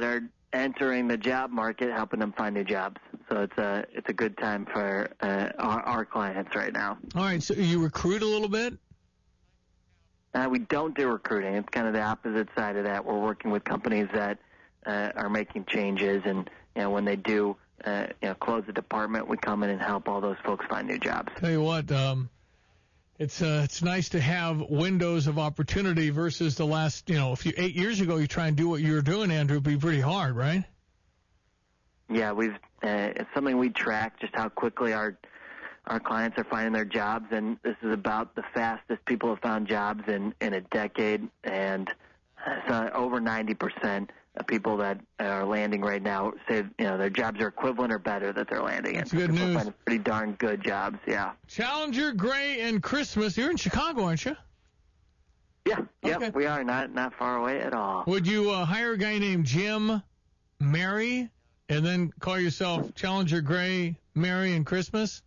entering the job market, helping them find new jobs. So it's a it's a good time for uh, our, our clients right now. All right, so you recruit a little bit? Uh, we don't do recruiting. It's kind of the opposite side of that. We're working with companies that uh, are making changes, and you know when they do uh, you know close the department, we come in and help all those folks find new jobs. Tell you what, um, it's uh, it's nice to have windows of opportunity versus the last, you know, if you eight years ago you try and do what you were doing, Andrew, it'd be pretty hard, right? Yeah, we've uh, it's something we track, just how quickly our our clients are finding their jobs, and this is about the fastest people have found jobs in, in a decade, and so over ninety percent of people that are landing right now say you know their jobs are equivalent or better that they're landing in. That's good people news. Find pretty darn good jobs, yeah. Challenger, Gray, and Christmas. You're in Chicago, aren't you? Yeah, Okay. yep, we are not not far away at all. Would you uh, hire a guy named Jim, Mary, and then call yourself Challenger, Gray, Mary, and Christmas?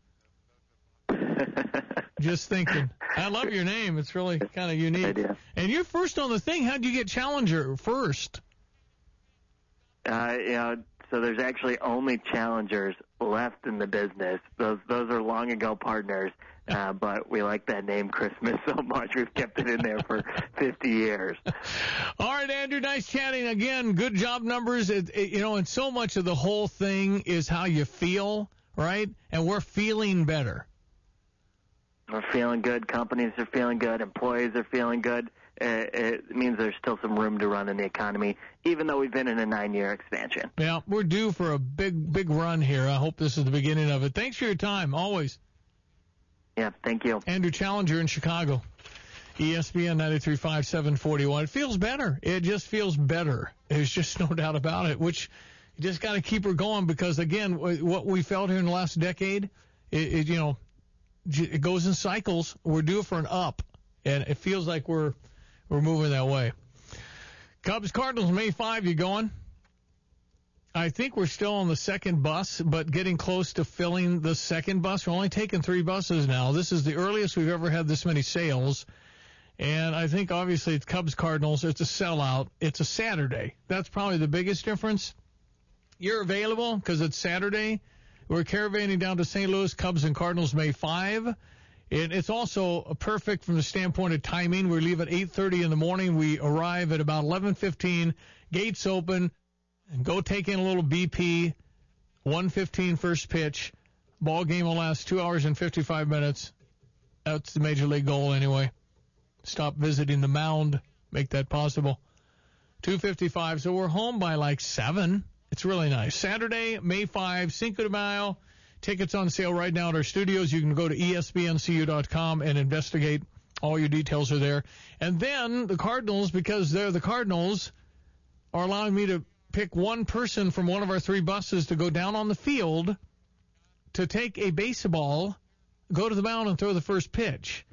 Just thinking. I love your name. It's really kind of unique. Idea. And you're first on the thing. How'd you get Challenger first? Uh, you know, so there's actually only challengers left in the business. Those those are long ago partners, uh, but we like that name Christmas so much we've kept it in there for fifty years. All right, Andrew, nice chatting again. Good job numbers. It, it, you know, and so much of the whole thing is how you feel, right? And we're feeling better. We're feeling good. Companies are feeling good. Employees are feeling good. Uh, it means there's still some room to run in the economy, even though we've been in a nine-year expansion. Yeah, we're due for a big, big run here. I hope this is the beginning of it. Thanks for your time, always. Yeah, thank you. Andrew Challenger in Chicago. E S P N ninety-three point five, seven forty-one. It feels better. It just feels better. There's just no doubt about it, which you just got to keep her going because, again, what we felt here in the last decade, it, it you know, it goes in cycles. We're due for an up, and it feels like we're we're moving that way. Cubs Cardinals May fifth, you going? I think we're still on the second bus, but getting close to filling the second bus. We're only taking three buses now. This is the earliest we've ever had this many sales, and I think obviously it's Cubs Cardinals. It's a sellout. It's a Saturday. That's probably the biggest difference. You're available because it's Saturday. We're caravanning down to Saint Louis, Cubs and Cardinals May fifth. And it's also perfect from the standpoint of timing. We leave at eight thirty in the morning. We arrive at about eleven fifteen. Gates open. And go take in a little B P. one fifteen first pitch. Ball game will last two hours and fifty-five minutes. That's the major league goal anyway. Stop visiting the mound. Make that possible. two fifty-five. So we're home by like seven. It's really nice. Saturday, May fifth, Cinco de Mayo. Tickets on sale right now at our studios. You can go to E S P N C U dot com and investigate. All your details are there. And then the Cardinals, because they're the Cardinals, are allowing me to pick one person from one of our three buses to go down on the field to take a baseball, go to the mound, and throw the first pitch.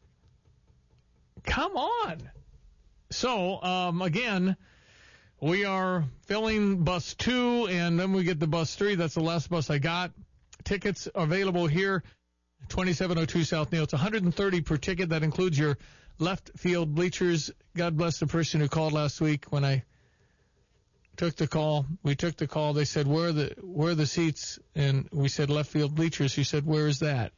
Come on. So, um, again, we are filling bus two, and then we get the bus three. That's the last bus I got. Tickets are available here, twenty-seven oh two South Neal. It's one hundred thirty per ticket. That includes your left field bleachers. God bless the person who called last week when I took the call. We took the call. They said, where are the, where are the seats? And we said, left field bleachers. He said, where is that?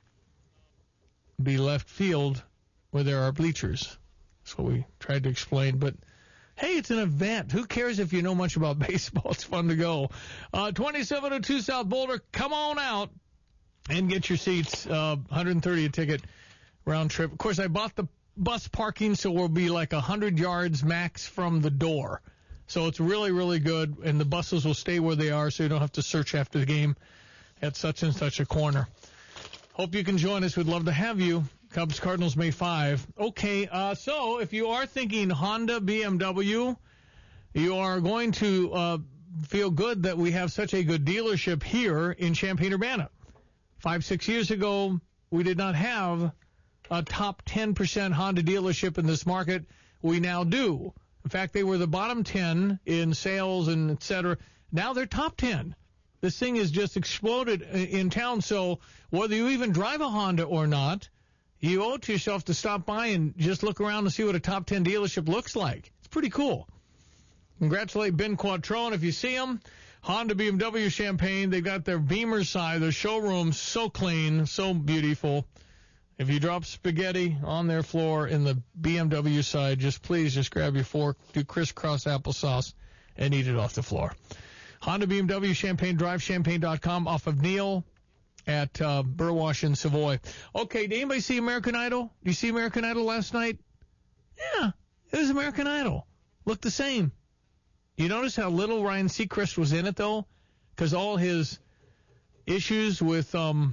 Be left field where there are bleachers. That's what we tried to explain. But hey, it's an event. Who cares if you know much about baseball? It's fun to go. Uh, twenty-seven oh two South Boulder, come on out and get your seats. Uh, one hundred thirty a ticket round trip. Of course, I bought the bus parking, so we'll be like one hundred yards max from the door. So it's really, really good, and the buses will stay where they are so you don't have to search after the game at such and such a corner. Hope you can join us. We'd love to have you. Cubs Cardinals May fifth. Okay, uh, so if you are thinking Honda, B M W, you are going to uh, feel good that we have such a good dealership here in Champaign-Urbana. Five, six years ago, we did not have a top ten percent Honda dealership in this market. We now do. In fact, they were the bottom ten in sales and et cetera. Now they're top ten. This thing has just exploded in town. So whether you even drive a Honda or not, you owe it to yourself to stop by and just look around and see what a top ten dealership looks like. It's pretty cool. Congratulate Ben Quattrone if you see him. Honda, B M W, Champaign. They've got their Beamer side, their showroom so clean, so beautiful. If you drop spaghetti on their floor in the B M W side, just please just grab your fork, do crisscross applesauce, and eat it off the floor. Honda, B M W, Champaign, drive champaign dot com off of Neal at uh, Burwash and Savoy. Okay, did anybody see American Idol? Did you see American Idol last night? Yeah, it was American Idol. Looked the same. You notice how little Ryan Seacrest was in it, though? Because all his issues with um,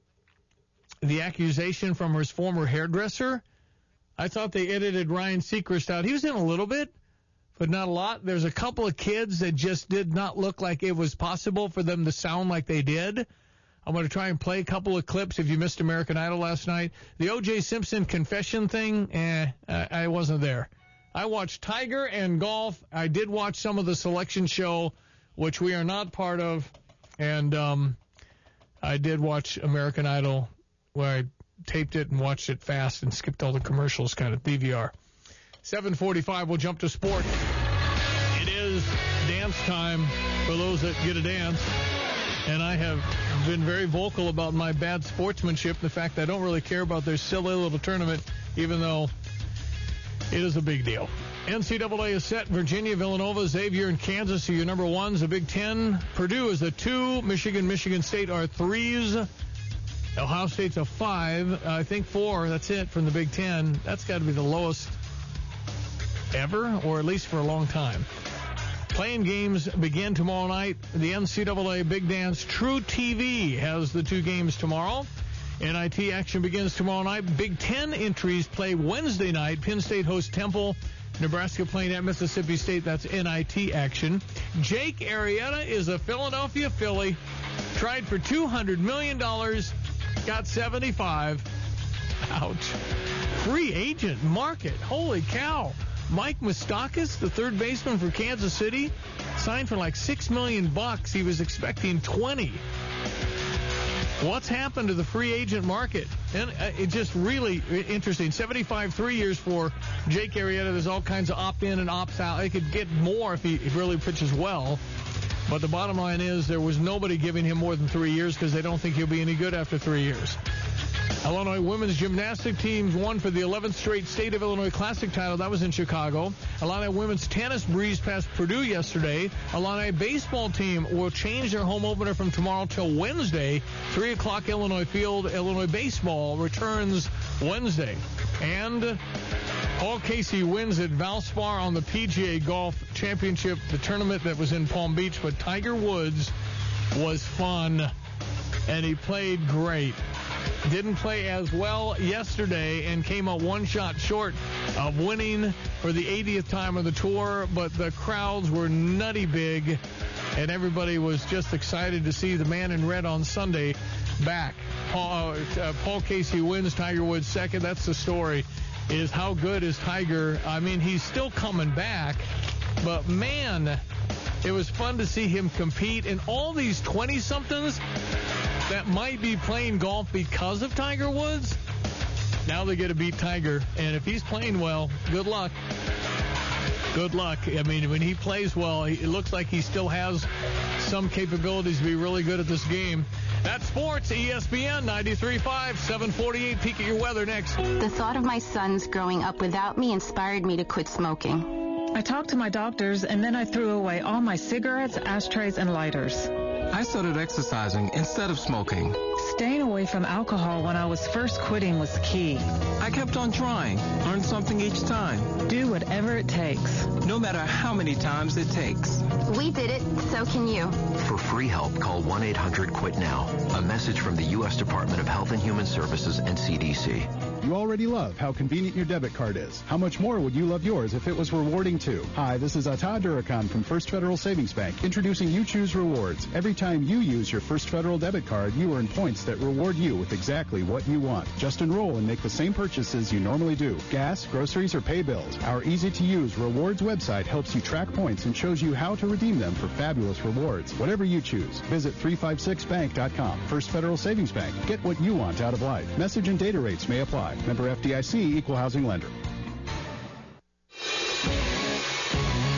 the accusation from his former hairdresser, I thought they edited Ryan Seacrest out. He was in a little bit, but not a lot. There's a couple of kids that just did not look like it was possible for them to sound like they did. I'm going to try and play a couple of clips if you missed American Idol last night. The O J Simpson confession thing, eh, I wasn't there. I watched Tiger and golf. I did watch some of the selection show, which we are not part of. And um, I did watch American Idol, where I taped it and watched it fast and skipped all the commercials, kind of D V R. seven forty-five, we'll jump to sport. It is dance time for those that get a dance. And I have been very vocal about my bad sportsmanship, the fact that I don't really care about their silly little tournament, even though it is a big deal. N C double A is set. Virginia, Villanova, Xavier, and Kansas are your number ones. The Big Ten, Purdue is a two. Michigan, Michigan State are threes. Ohio State's a five. I think four. That's it from the Big Ten. That's got to be the lowest ever, or at least for a long time. Playing games begin tomorrow night. The N C double A Big Dance True T V has the two games tomorrow. N I T action begins tomorrow night. Big Ten entries play Wednesday night. Penn State hosts Temple. Nebraska playing at Mississippi State. That's N I T action. Jake Arrieta is a Philadelphia Philly. Tried for two hundred million dollars. Got seventy-five. Ouch. Free agent market. Holy cow. Mike Moustakas, the third baseman for Kansas City, signed for like six million bucks. He was expecting twenty. What's happened to the free agent market? And it's just really interesting. seventy-five, three years for Jake Arrieta. There's all kinds of opt-in and opt-out. They could get more if he really pitches well. But the bottom line is there was nobody giving him more than three years because they don't think he'll be any good after three years. Illinois women's gymnastic teams won for the eleventh straight State of Illinois Classic title. That was in Chicago. Illini women's tennis breezed past Purdue yesterday. Illini baseball team will change their home opener from tomorrow till Wednesday. three o'clock Illinois Field. Illinois baseball returns Wednesday. And Paul Casey wins at Valspar on the P G A Golf Championship, the tournament that was in Palm Beach. But Tiger Woods was fun, and he played great. Didn't play as well yesterday and came up one shot short of winning for the eightieth time of the tour, but the crowds were nutty big, and everybody was just excited to see the man in red on Sunday back. Paul, uh, Paul Casey wins, Tiger Woods second. That's the story, is how good is Tiger? I mean, he's still coming back, but man, it was fun to see him compete. And all these twenty-somethings that might be playing golf because of Tiger Woods, now they get to beat Tiger. And if he's playing well, good luck. Good luck. I mean, when he plays well, it looks like he still has some capabilities to be really good at this game. That's sports, E S P N ninety-three point five, seven forty-eight. Peek at your weather next. The thought of my sons growing up without me inspired me to quit smoking. I talked to my doctors, and then I threw away all my cigarettes, ashtrays, and lighters. I started exercising instead of smoking. Staying away from alcohol when I was first quitting was key. I kept on trying, learned something each time. Do whatever it takes. No matter how many times it takes. We did it, so can you. For free help, call one eight hundred quit now. A message from the U S Department of Health and Human Services and C D C. You already love how convenient your debit card is. How much more would you love yours if it was rewarding too? Hi, this is Ata Durakan from First Federal Savings Bank, introducing You Choose Rewards. Every time you use your First Federal debit card, you earn points that reward you with exactly what you want. Just enroll and make the same purchases you normally do. Gas, groceries, or pay bills. Our easy-to-use rewards website helps you track points and shows you how to redeem them for fabulous rewards. Whatever you choose, visit three five six bank dot com. First Federal Savings Bank. Get what you want out of life. Message and data rates may apply. Member F D I C, Equal Housing Lender. An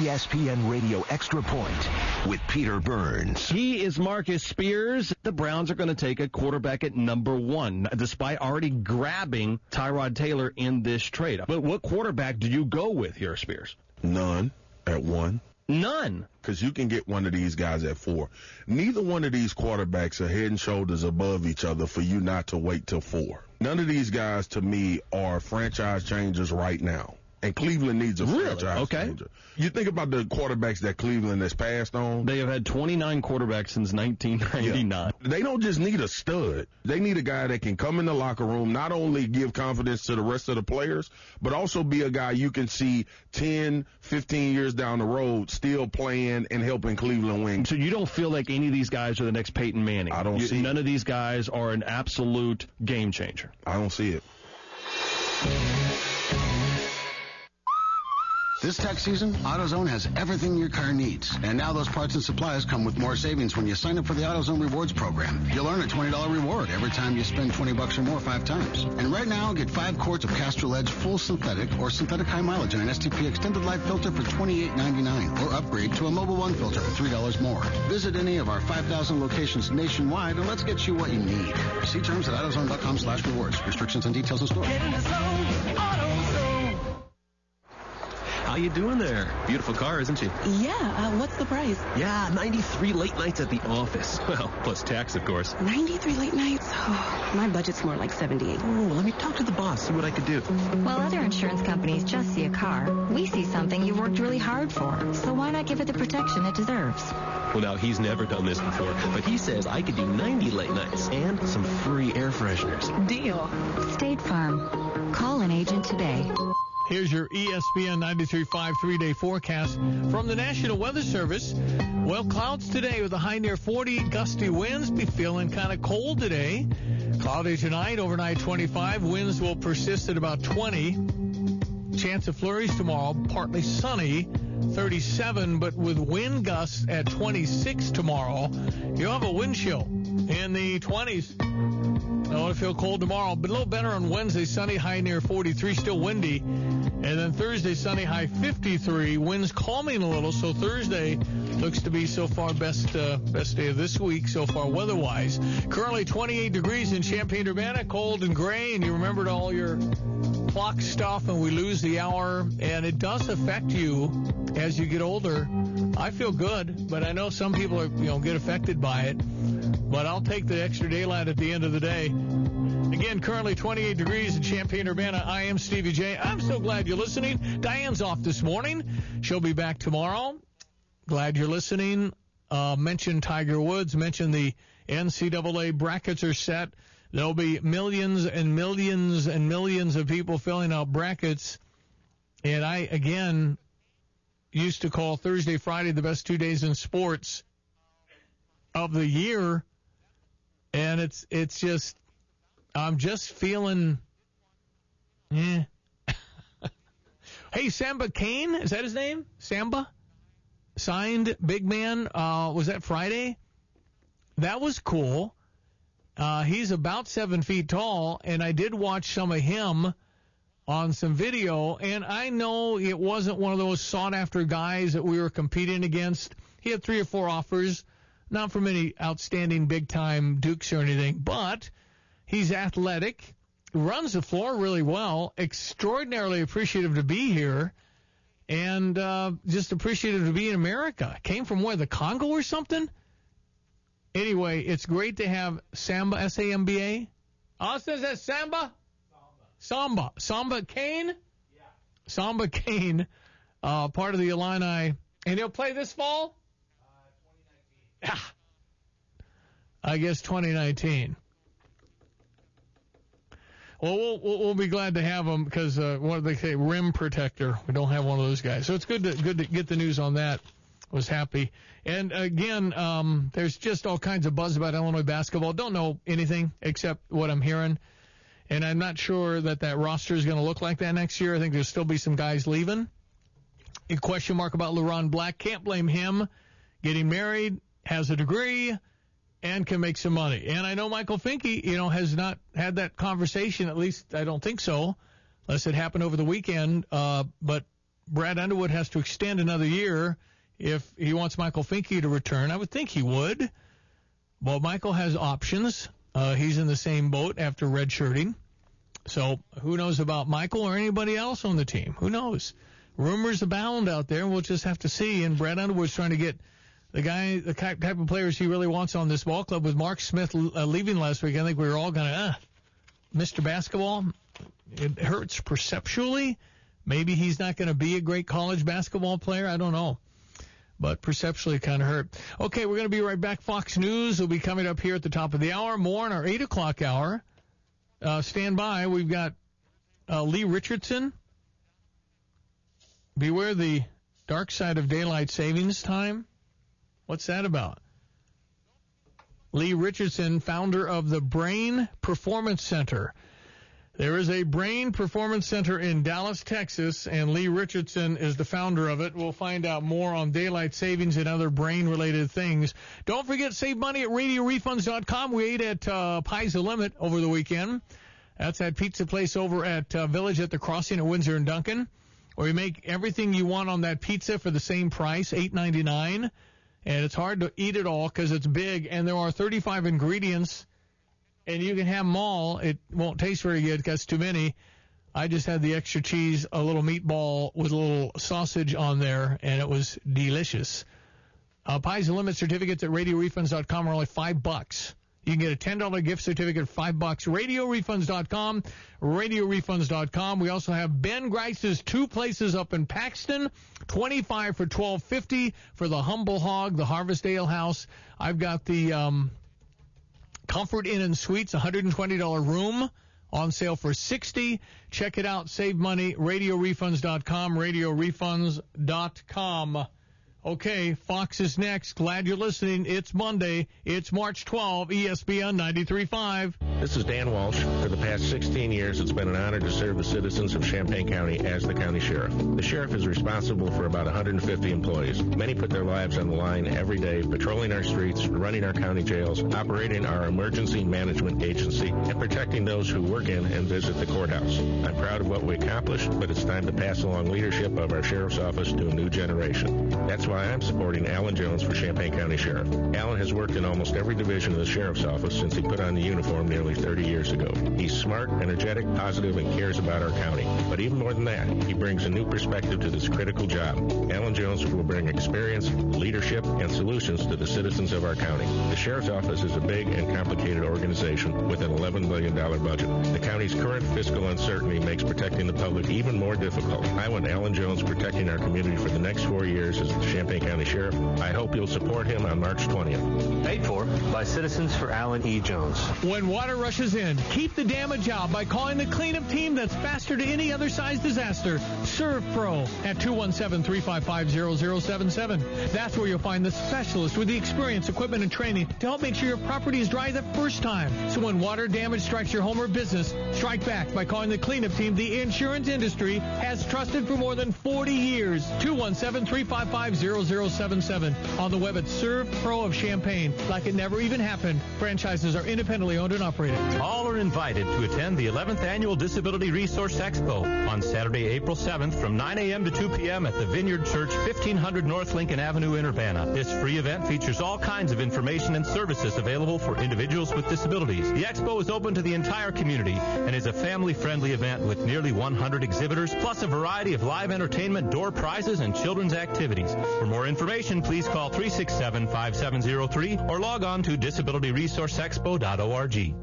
E S P N Radio Extra Point with Peter Burns. He is Marcus Spears. The Browns are going to take a quarterback at number one, despite already grabbing Tyrod Taylor in this trade. But what quarterback do you go with here, Spears? None at one. None. Because you can get one of these guys at four. Neither one of these quarterbacks are head and shoulders above each other for you not to wait till four. None of these guys, to me, are franchise changers right now. And Cleveland needs a really? franchise okay. changer. You think about the quarterbacks that Cleveland has passed on. They have had twenty-nine quarterbacks since nineteen ninety-nine. Yeah. They don't just need a stud. They need a guy that can come in the locker room, not only give confidence to the rest of the players, but also be a guy you can see ten, fifteen years down the road still playing and helping Cleveland win. So you don't feel like any of these guys are the next Peyton Manning? I don't you, see None it. of these guys are an absolute game changer? I don't see it. This tax season, AutoZone has everything your car needs. And now those parts and supplies come with more savings when you sign up for the AutoZone Rewards program. You'll earn a twenty dollars reward every time you spend twenty bucks or more five times. And right now, get five quarts of Castrol Edge full synthetic or synthetic high mileage and an S T P extended life filter for twenty-eight ninety-nine, or upgrade to a Mobile One filter for three dollars more. Visit any of our five thousand locations nationwide and let's get you what you need. See terms at AutoZone.com slash rewards. Restrictions and details in store. Get in the zone, AutoZone. How you doing there? Beautiful car, isn't she? Yeah, uh, what's the price? Yeah, ninety-three late nights at the office. Well, plus tax, of course. ninety-three late nights? Oh, my budget's more like seventy-eight. Oh, let me talk to the boss, see what I could do. While other insurance companies just see a car, we see something you've worked really hard for. So why not give it the protection it deserves? Well, now, he's never done this before, but he says I could do ninety late nights and some free air fresheners. Deal. State Farm. Call an agent today. Here's your E S P N ninety-three point five three-day forecast from the National Weather Service. Well, clouds today with a high near forty, gusty winds. Be feeling kind of cold today. Cloudy tonight, overnight twenty-five. Winds will persist at about twenty. Chance of flurries tomorrow, partly sunny, thirty-seven, but with wind gusts at twenty-six tomorrow. You'll have a wind chill in the twenties. I want to feel cold tomorrow, but a little better on Wednesday. Sunny, high near forty-three, still windy. And then Thursday, sunny, high fifty-three. Winds calming a little, so Thursday looks to be so far best uh, best day of this week so far weather-wise. Currently twenty-eight degrees in Champaign-Urbana, cold and gray, and you remembered all your clock stuff, and we lose the hour, and it does affect you as you get older. I feel good, but I know some people are, you know, get affected by it. But I'll take the extra daylight at the end of the day. Again, currently twenty-eight degrees in Champaign-Urbana. I am Stevie J. I'm so glad you're listening. Diane's off this morning. She'll be back tomorrow. Glad you're listening. Uh, mention Tiger Woods. Mention the N C double A brackets are set. There'll be millions and millions and millions of people filling out brackets. And I, again, used to call Thursday, Friday the best two days in sports of the year. And it's it's just, I'm just feeling, eh. Hey, Samba Kane, is that his name? Samba? Signed big man, uh, was that Friday? That was cool. Uh, he's about seven feet tall, and I did watch some of him on some video, and I know it wasn't one of those sought-after guys that we were competing against. He had three or four offers. Not from any outstanding big-time Dukes or anything, but he's athletic, runs the floor really well, extraordinarily appreciative to be here, and uh, just appreciative to be in America. Came from where, the Congo or something? Anyway, it's great to have Samba, S A M B A. Austin, is that Samba? Samba. Samba. Samba Kane? Yeah. Samba Kane, uh, part of the Illini. And he'll play this fall? I guess twenty nineteen. Well, we'll, we'll, we'll be glad to have him because uh, what do they say, rim protector. We don't have one of those guys. So it's good to good to get the news on that. Was happy. And again, um, there's just all kinds of buzz about Illinois basketball. Don't know anything except what I'm hearing. And I'm not sure that that roster is going to look like that next year. I think there'll still be some guys leaving. A question mark about LeRon Black. Can't blame him. Getting married, has a degree, and can make some money. And I know Michael Finke, you know, has not had that conversation, at least I don't think so, unless it happened over the weekend. Uh, but Brad Underwood has to extend another year if he wants Michael Finke to return. I would think he would. Well, Michael has options. Uh, he's in the same boat after redshirting. So who knows about Michael or anybody else on the team? Who knows? Rumors abound out there, and we'll just have to see. And Brad Underwood's trying to get the guy, the type of players he really wants on this ball club. With Mark Smith uh, leaving last week, I think we were all going to, uh, Mister Basketball, it hurts perceptually. Maybe he's not going to be a great college basketball player. I don't know. But perceptually it kind of hurt. Okay, we're going to be right back. Fox News will be coming up here at the top of the hour. More in our eight o'clock hour. Uh, stand by. We've got uh, Lee Richardson. Beware the dark side of daylight savings time. What's that about? Lee Richardson, founder of the Brain Performance Center. There is a Brain Performance Center in Dallas, Texas, and Lee Richardson is the founder of it. We'll find out more on daylight savings and other brain-related things. Don't forget, save money at radio refunds dot com. We ate at uh, Pie's the Limit over the weekend. That's that pizza place over at uh, Village at the Crossing at Windsor and Duncan, where you make everything you want on that pizza for the same price, eight ninety-nine. And it's hard to eat it all because it's big, and there are thirty-five ingredients. And you can have them all. It won't taste very good because too many. I just had the extra cheese, a little meatball with a little sausage on there, and it was delicious. Uh, Pies and Limit certificates at radio refunds dot com are only five bucks. You can get a ten dollar gift certificate for five bucks. radio refunds dot com, radio refunds dot com. We also have Ben Grice's two places up in Paxton, twenty-five for twelve fifty for the Humble Hog, the Harvest Ale House. I've got the um, Comfort Inn and Suites, one hundred twenty dollar room on sale for sixty dollars. Check it out. Save money. radio refunds dot com, radio refunds dot com. Okay, Fox is next. Glad you're listening. It's Monday. It's March twelfth, E S P N ninety-three point five. This is Dan Walsh. For the past sixteen years, it's been an honor to serve the citizens of Champaign County as the county sheriff. The sheriff is responsible for about one hundred fifty employees. Many put their lives on the line every day, patrolling our streets, running our county jails, operating our emergency management agency, and protecting those who work in and visit the courthouse. I'm proud of what we accomplished, but it's time to pass along leadership of our sheriff's office to a new generation. That's why I'm supporting Alan Jones for Champaign County Sheriff. Alan has worked in almost every division of the sheriff's office since he put on the uniform nearly thirty years ago. He's smart, energetic, positive, and cares about our county. But even more than that, he brings a new perspective to this critical job. Alan Jones will bring experience, leadership, and solutions to the citizens of our county. The sheriff's office is a big and complicated organization with an eleven million dollars budget. The county's current fiscal uncertainty makes protecting the public even more difficult. I want Alan Jones protecting our community for the next four years as the Champaign County Sheriff. I hope you'll support him on March twentieth. Paid for by Citizens for Alan E. Jones. When water rushes in, keep the damage out by calling the cleanup team that's faster to any other size disaster. Serve Pro at two one seven, three five five, zero zero seven seven. That's where you'll find the specialist with the experience, equipment, and training to help make sure your property is dry the first time. So when water damage strikes your home or business, strike back by calling the cleanup team the insurance industry has trusted for more than forty years. two one seven, three five five, zero zero seven seven. On the web at Serve Pro of Champaign. Like it never even happened. Franchises are independently owned and operated. All are invited to attend the eleventh Annual Disability Resource Expo on Saturday, April seventh from nine a.m. to two p.m. at the Vineyard Church, fifteen hundred North Lincoln Avenue in Urbana. This free event features all kinds of information and services available for individuals with disabilities. The expo is open to the entire community and is a family-friendly event with nearly one hundred exhibitors, plus a variety of live entertainment, door prizes, and children's activities. For more information, please call three six seven, five seven zero three or log on to disability resource expo dot org.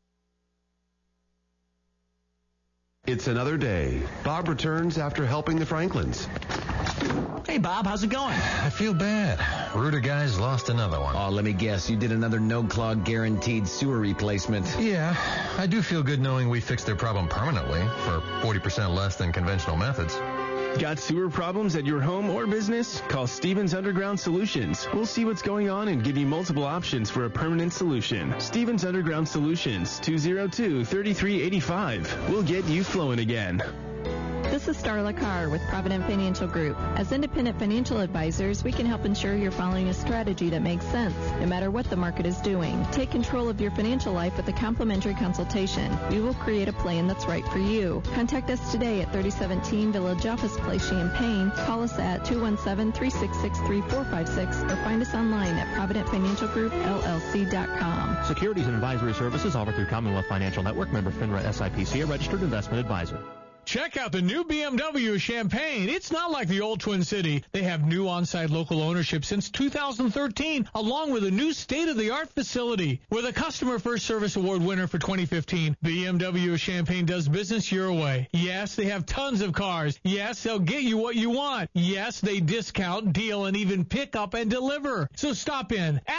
It's another day. Bob returns after helping the Franklins. Hey, Bob, how's it going? I feel bad. Rooter guys lost another one. Oh, let me guess. You did another no-clog guaranteed sewer replacement. Yeah, I do feel good knowing we fixed their problem permanently for forty percent less than conventional methods. Got sewer problems at your home or business? Call Stevens Underground Solutions. We'll see what's going on and give you multiple options for a permanent solution. Stevens Underground Solutions, two oh two, three three eight five. We'll get you flowing again. The This is Starla Carr with Provident Financial Group. As independent financial advisors, we can help ensure you're following a strategy that makes sense, no matter what the market is doing. Take control of your financial life with a complimentary consultation. We will create a plan that's right for you. Contact us today at thirty seventeen Village Office Place, Champaign. Call us at two one seven, three six six, three four five six or find us online at provident financial group L L C dot com. Securities and advisory services offered through Commonwealth Financial Network, member FINRA S I P C, a registered investment advisor. Check out the new B M W Champaign. It's not like the old Twin City. They have new on-site local ownership since two thousand thirteen, along with a new state-of-the-art facility. With a Customer First Service Award winner for twenty fifteen, B M W Champaign does business your way. Yes, they have tons of cars. Yes, they'll get you what you want. Yes, they discount, deal, and even pick up and deliver. So stop in.